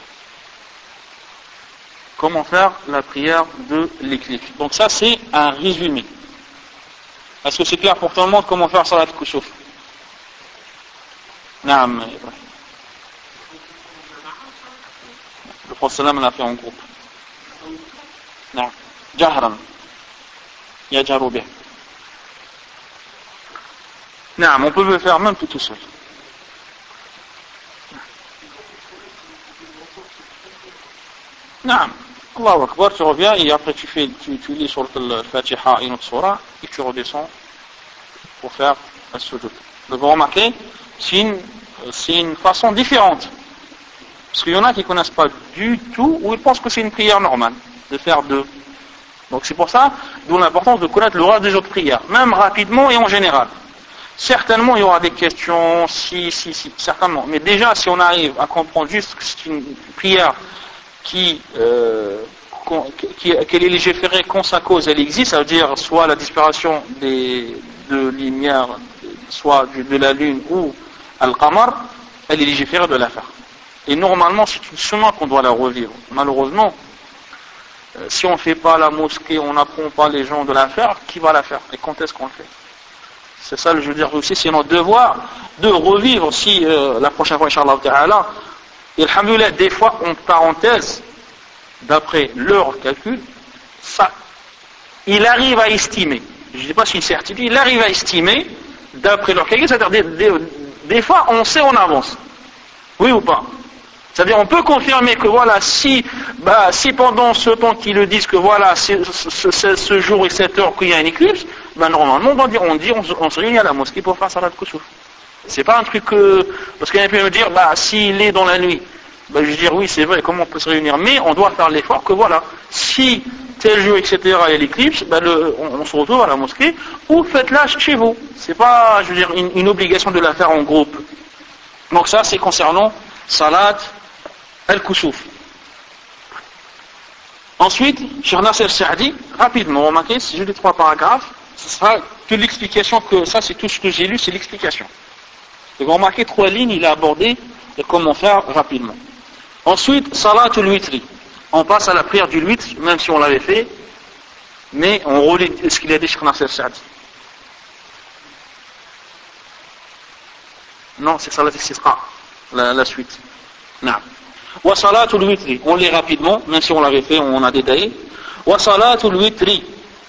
Comment faire la prière de l'éclipse. Donc ça c'est un résumé. Est-ce que c'est clair pour tout le monde comment faire salat kusuf? Naam. Le prophète sallam l'a fait en groupe. Naam. Jahran. Yajaru bih. Naam, on peut le faire même tout seul. Naam. Allahu Akbar, tu reviens et après tu fais, tu, tu lis sur le Fatiha et une autre surah et tu redescends pour faire le sujoud. Donc vous remarquez, c'est une, c'est une façon différente. Parce qu'il y en a qui ne connaissent pas du tout ou ils pensent que c'est une prière normale de faire deux. Donc c'est pour ça, d'où l'importance de connaître le reste des autres prières, même rapidement et en général. Certainement il y aura des questions, si, si, si, certainement. Mais déjà si on arrive à comprendre juste que c'est une prière qui, euh, qui, qu'elle est légiférée quand sa cause elle existe, ça veut dire soit la disparition des, de lumière, soit de la lune ou al-qamar, elle est légiférée de la faire. Et normalement c'est une chemin qu'on doit la revivre. Malheureusement, euh, si on ne fait pas la mosquée, on n'apprend pas les gens de la faire, qui va la faire? Et quand est-ce qu'on le fait? C'est ça, je veux dire aussi, c'est notre devoir de revivre si euh, la prochaine fois, Inch'Allah Ta'ala. Et alhamdoulilah, des fois, en parenthèse, d'après leur calcul, ça, il arrive à estimer, je ne dis pas si c'est une certitude, il arrive à estimer, d'après leur calcul, c'est-à-dire des, des, des fois, on sait en avance. Oui ou pas? C'est-à-dire, on peut confirmer que voilà, si, bah, si pendant ce temps qu'ils le disent que voilà, ce, ce, ce, ce jour et cette heure qu'il y a une éclipse, ben normalement, on va dire, on dit, on, on se réunit à la mosquée pour faire salat kusuf. C'est pas un truc que, parce qu'il y en a qui me dire, bah, s'il est dans la nuit, bah, je vais dire, oui, c'est vrai, comment on peut se réunir? Mais on doit faire l'effort que voilà, si tel jour, et cetera, il y a l'éclipse, bah, le, on, on se retrouve à la mosquée, ou faites-la chez vous. C'est pas, je veux dire, une, une obligation de la faire en groupe. Donc ça, c'est concernant salat al-kusuf. Ensuite, Cheikh Nasser Saadi, rapidement, remarquez, si j'ai les trois paragraphes, ce sera que l'explication, que ça, c'est tout ce que j'ai lu, c'est l'explication. Et vous remarquez, trois lignes, il a abordé et comment faire rapidement. Ensuite, salatul witri. On passe à la prière du witr, même si on l'avait fait, mais on relit ce qu'il a dit Cheikh Nasser Saadi. Non, c'est salat al-istisqa, la, la suite. Non. Wa salatul witri. On lit rapidement, même si on l'avait fait, on a détaillé. Wa salatul witri.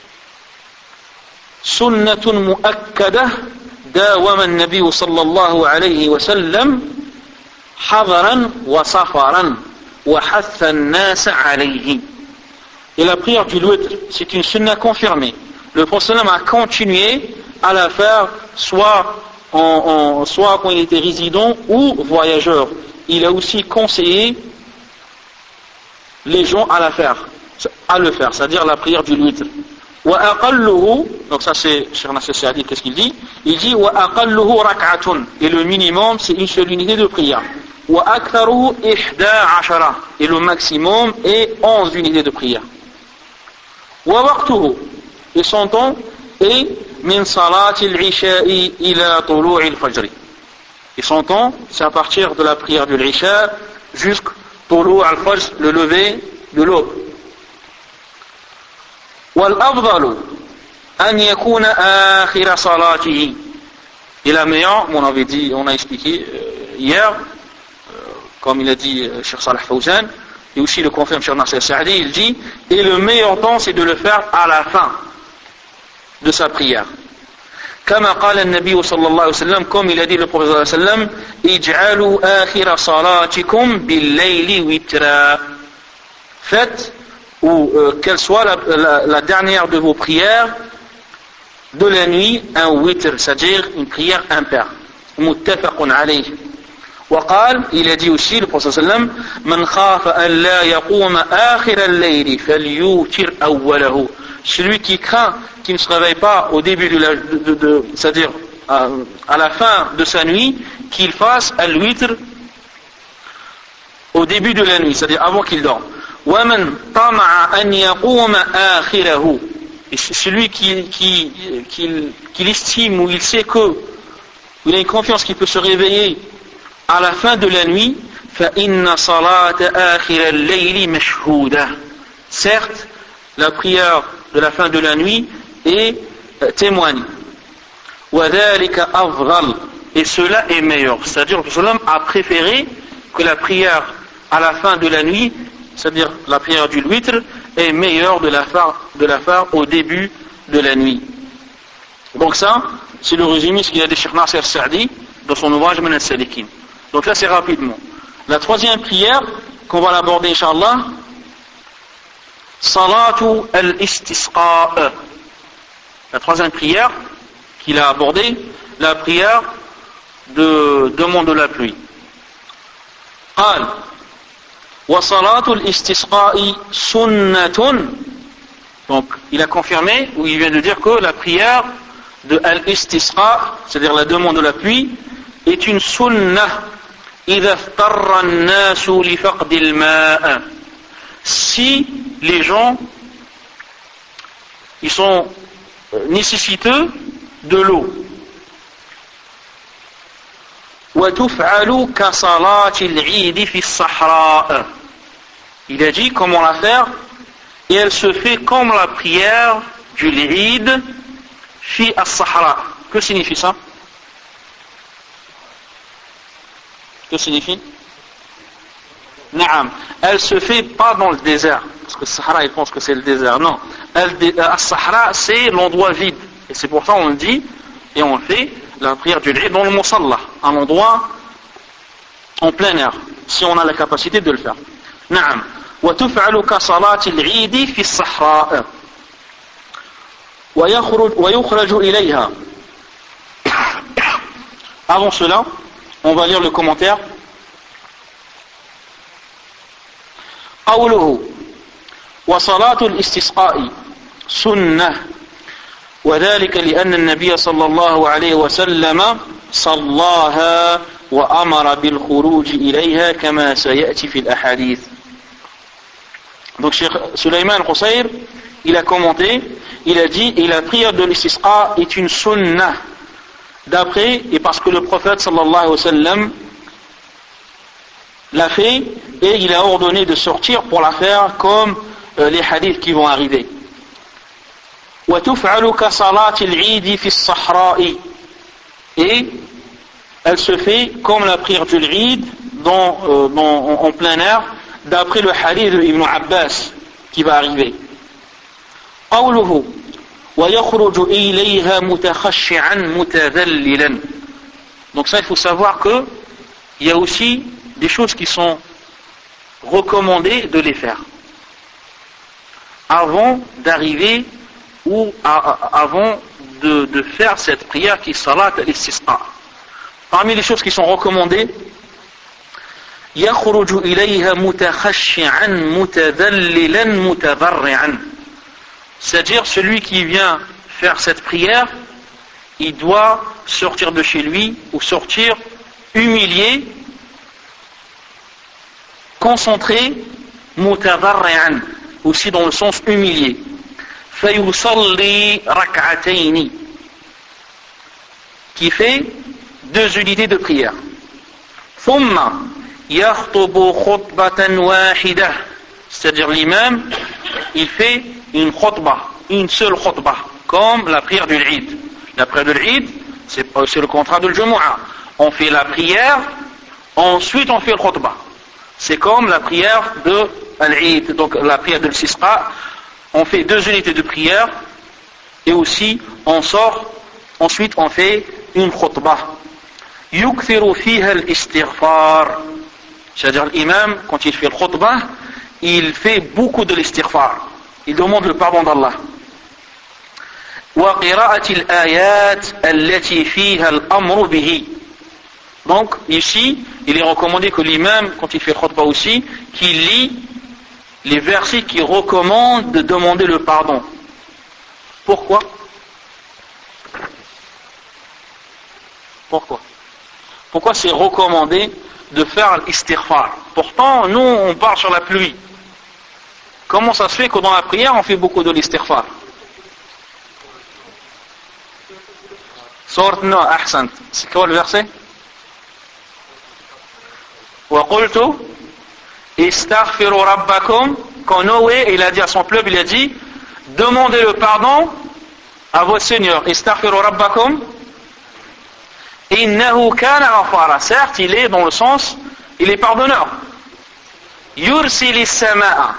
Sunnatun mu'akkadah. داوم النبي صلى الله عليه وسلم حضرا وسفرا وحث الناس عليه. Et la prière du witr, c'est une sunna confirmée. Le prophète a continué à la faire soit, en, en, soit quand il était résident ou voyageur. Il a aussi conseillé les gens à la faire, à le faire, c'est-à-dire la prière du witr. وأقله, donc ça c'est Cheikh Nasser Saadi, qu'est-ce qu'il dit? Il dit وأقله ركعة, et le minimum c'est une seule unité de prière. وأكثره إحدى عشرة, et le maximum est onze unités de prière. ووقته, et son temps est من صلاة العشاء إلى طلوع الفجر. Et son temps c'est à partir de la prière de l'Isha jusqu'au طلوع الفجر, le lever de l'aube. والأفضل أن يكون آخر صلاته. Et la meilleure, on avait dit, on a expliqué euh, hier, euh, comme il a dit euh, Cheikh Salih Fawzan, et aussi le confirme Cheikh Nasser Saadi, il dit, et le meilleur temps c'est de le faire à la fin de sa prière. كما قال النبي صلى الله عليه وسلم, comme il a dit le prophète صلى الله عليه وسلم, اجعلوا آخر صلاتكم بالليل وترا. Faites, ou euh, qu'elle soit la, la, la dernière de vos prières de la nuit, un witr, c'est-à-dire une prière impaire. متفق عليه. وقال, il a dit aussi le prophète صلى الله عليه وسلم, من خاف أن لا يقوم آخر الليل فليوتر أوله. Celui qui craint qu'il ne se réveille pas au début de la, de, de, de, c'est-à-dire à, à la fin de sa nuit, qu'il fasse al-witr au début de la nuit, c'est-à-dire avant qu'il dorme. وَمَنْ طَمَعَ أَنْ يَقُومَ آخِرَهُ. Et celui qui, qui, qui, qui l'estime ou il sait que il a une confiance qu'il peut se réveiller à la fin de la nuit, فَإِنَّ صَلَاةَ آخِرَ اللَّيْلِ مَشْهُودَةٌ. Certes, la prière de la fin de la nuit est euh, témoigne. وَذَلِكَ أَفْضَلُ. Et cela est meilleur. C'est-à-dire que le Prophète a préféré que la prière à la fin de la nuit, c'est-à-dire la prière du witr, est meilleure de la faire, de la faire au début de la nuit. Donc ça, c'est le résumé ce qu'il a dit Cheikh Nasser Saadi dans son ouvrage Manhaj Salikin. Donc là c'est rapidement. La troisième prière qu'on va l'aborder Inch'Allah, Salatu al-istisqa. La troisième prière qu'il a abordée, la prière de demande de la pluie. قال وصلاة الاستسقاء سنة. Donc il a confirmé, ou il vient de dire que la prière de al-istisqa, c'est-à-dire la demande de la pluie, est une sunnah إذا اضطر الناس لفقد الماء. Si les gens ils sont nécessiteux de l'eau. وتفعل كصلاة العيد في الصحراء. Il a dit comment la faire, et elle se fait comme la prière du l'Eid fi as-Sahara. Que signifie ça? Que signifie? Naam. Elle se fait pas dans le désert, parce que le Sahara il pense que c'est le désert. Non, as-Sahara c'est l'endroit vide, et c'est pour ça on le dit et on fait la prière du l'Eid dans le Musalla, un endroit en plein air, si on a la capacité de le faire. Naam. وتفعل كصلاة العيد في الصحراء ويخرج ويخرج إليها. Avant cela, on va lire le commentaire. قوله وصلاة الاستسقاء سنة وذلك لأن النبي صلى الله عليه وسلم صلاها وأمر بالخروج إليها كما سيأتي في الأحاديث. Donc Cheikh Sulayman al-Qusayr, il a commenté, il a dit, et la prière de l'istisqa est une sunnah, d'après, et parce que le prophète sallallahu alayhi wa sallam l'a fait, et il a ordonné de sortir pour la faire comme euh, les hadiths qui vont arriver. وَتُفْعَلُ كَصَلَاةِ الْعِيدِ فِي الصَّحْرَاءِ. Et elle se fait comme la prière du l'Eid dans, euh, dans, en, en plein air, d'après le hadith de Ibn Abbas qui va arriver. قوله ويخرج إليها متخشعا متذللا. Donc ça il faut savoir que il y a aussi des choses qui sont recommandées de les faire avant d'arriver ou à, à, avant de, de faire cette prière qui est salat al-istisqa. Parmi les choses qui sont recommandées, يخرج إليها متخشعا متذللا متضرعا. C'est-à-dire celui qui vient faire cette prière, il doit sortir de chez lui ou sortir humilié, concentré, mutadarri'an, aussi dans le sens humilié. فيصلي ركعتين, qui fait deux unités de prière. ثم يخطب خطبة واحدة, c'est-à-dire l'imam il fait une khutbah, une seule khutbah, comme la prière de l'Eid. La prière de l'Eid, c'est, c'est le contraire de l'Jumu'ah. On fait la prière, ensuite on fait le khutbah. C'est comme la prière de Al-Eid, donc la prière de l'Istisqa. On fait deux unités de prière et aussi on sort, ensuite on fait une khutbah. Yukthiru fiha al-istighfar. C'est-à-dire l'imam, quand il fait le khutbah, il fait beaucoup de l'istighfar. Il demande le pardon d'Allah. Wa qira'ati al-ayat allati fiha al-amru bihi. Donc ici, il est recommandé que l'imam, quand il fait le khutbah aussi, qu'il lit les versets qui recommandent de demander le pardon. Pourquoi? Pourquoi? Pourquoi c'est recommandé de faire l'istighfar? Pourtant, nous, on part sur la pluie. Comment ça se fait que dans la prière, on fait beaucoup de l'istighfar? Sourate Nuh, ahsant. C'est quoi le verset? Wa qultu istaghfiru rabbakum. Quand Noé, il a dit à son peuple, il a dit, demandez le pardon à votre Seigneur. Istaghfiru rabbakum. Innahu kana ghafara. Certes, il est dans le sens, il est pardonneur. Yursilis samaa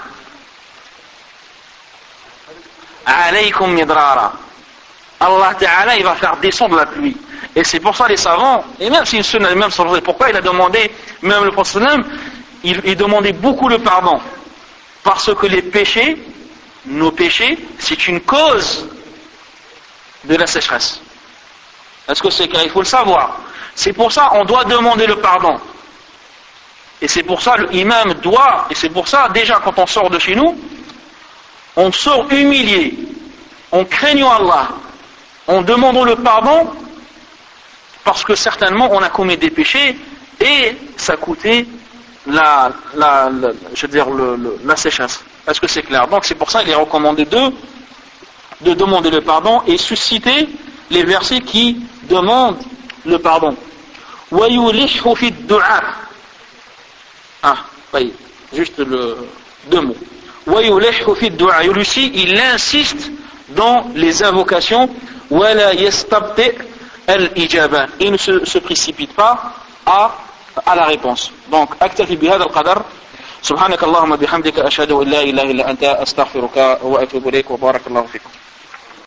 alaykum midrara. Allah Ta'ala, il va faire descendre la pluie. Et c'est pour ça les savants, et même si une sunna, même pourquoi il a demandé, même le prophète, il, il demandait beaucoup le pardon. Parce que les péchés, nos péchés, c'est une cause de la sécheresse. Est-ce que c'est clair? Il faut le savoir. C'est pour ça on doit demander le pardon. Et c'est pour ça l'imam doit, et c'est pour ça déjà quand on sort de chez nous, on sort humilié, en craignant Allah, en demandant le pardon, parce que certainement on a commis des péchés et ça coûtait la, la, la, je veux dire le, le, la sécheresse. Est-ce que c'est clair? Donc c'est pour ça qu'il est recommandé de, de demander le pardon et susciter les versets qui demandent le pardon. وَيُلِحُ فِي الدُّعَاءِ. Ah, oui, juste le, deux mots. وَيُلِحُ فِي الدُّعَاء. Ici, il insiste dans les invocations. وَلَا يَسْتَبْطِئ الْإِجَابَةِ. Il ne se, se précipite pas à, à la réponse. Donc, أكتفي بهذا القدر. سبحانك اللهم بحمدك أشهد أن لا إله إلا أنت أستغفرك وأتوب إليك وبارك الله فيكم.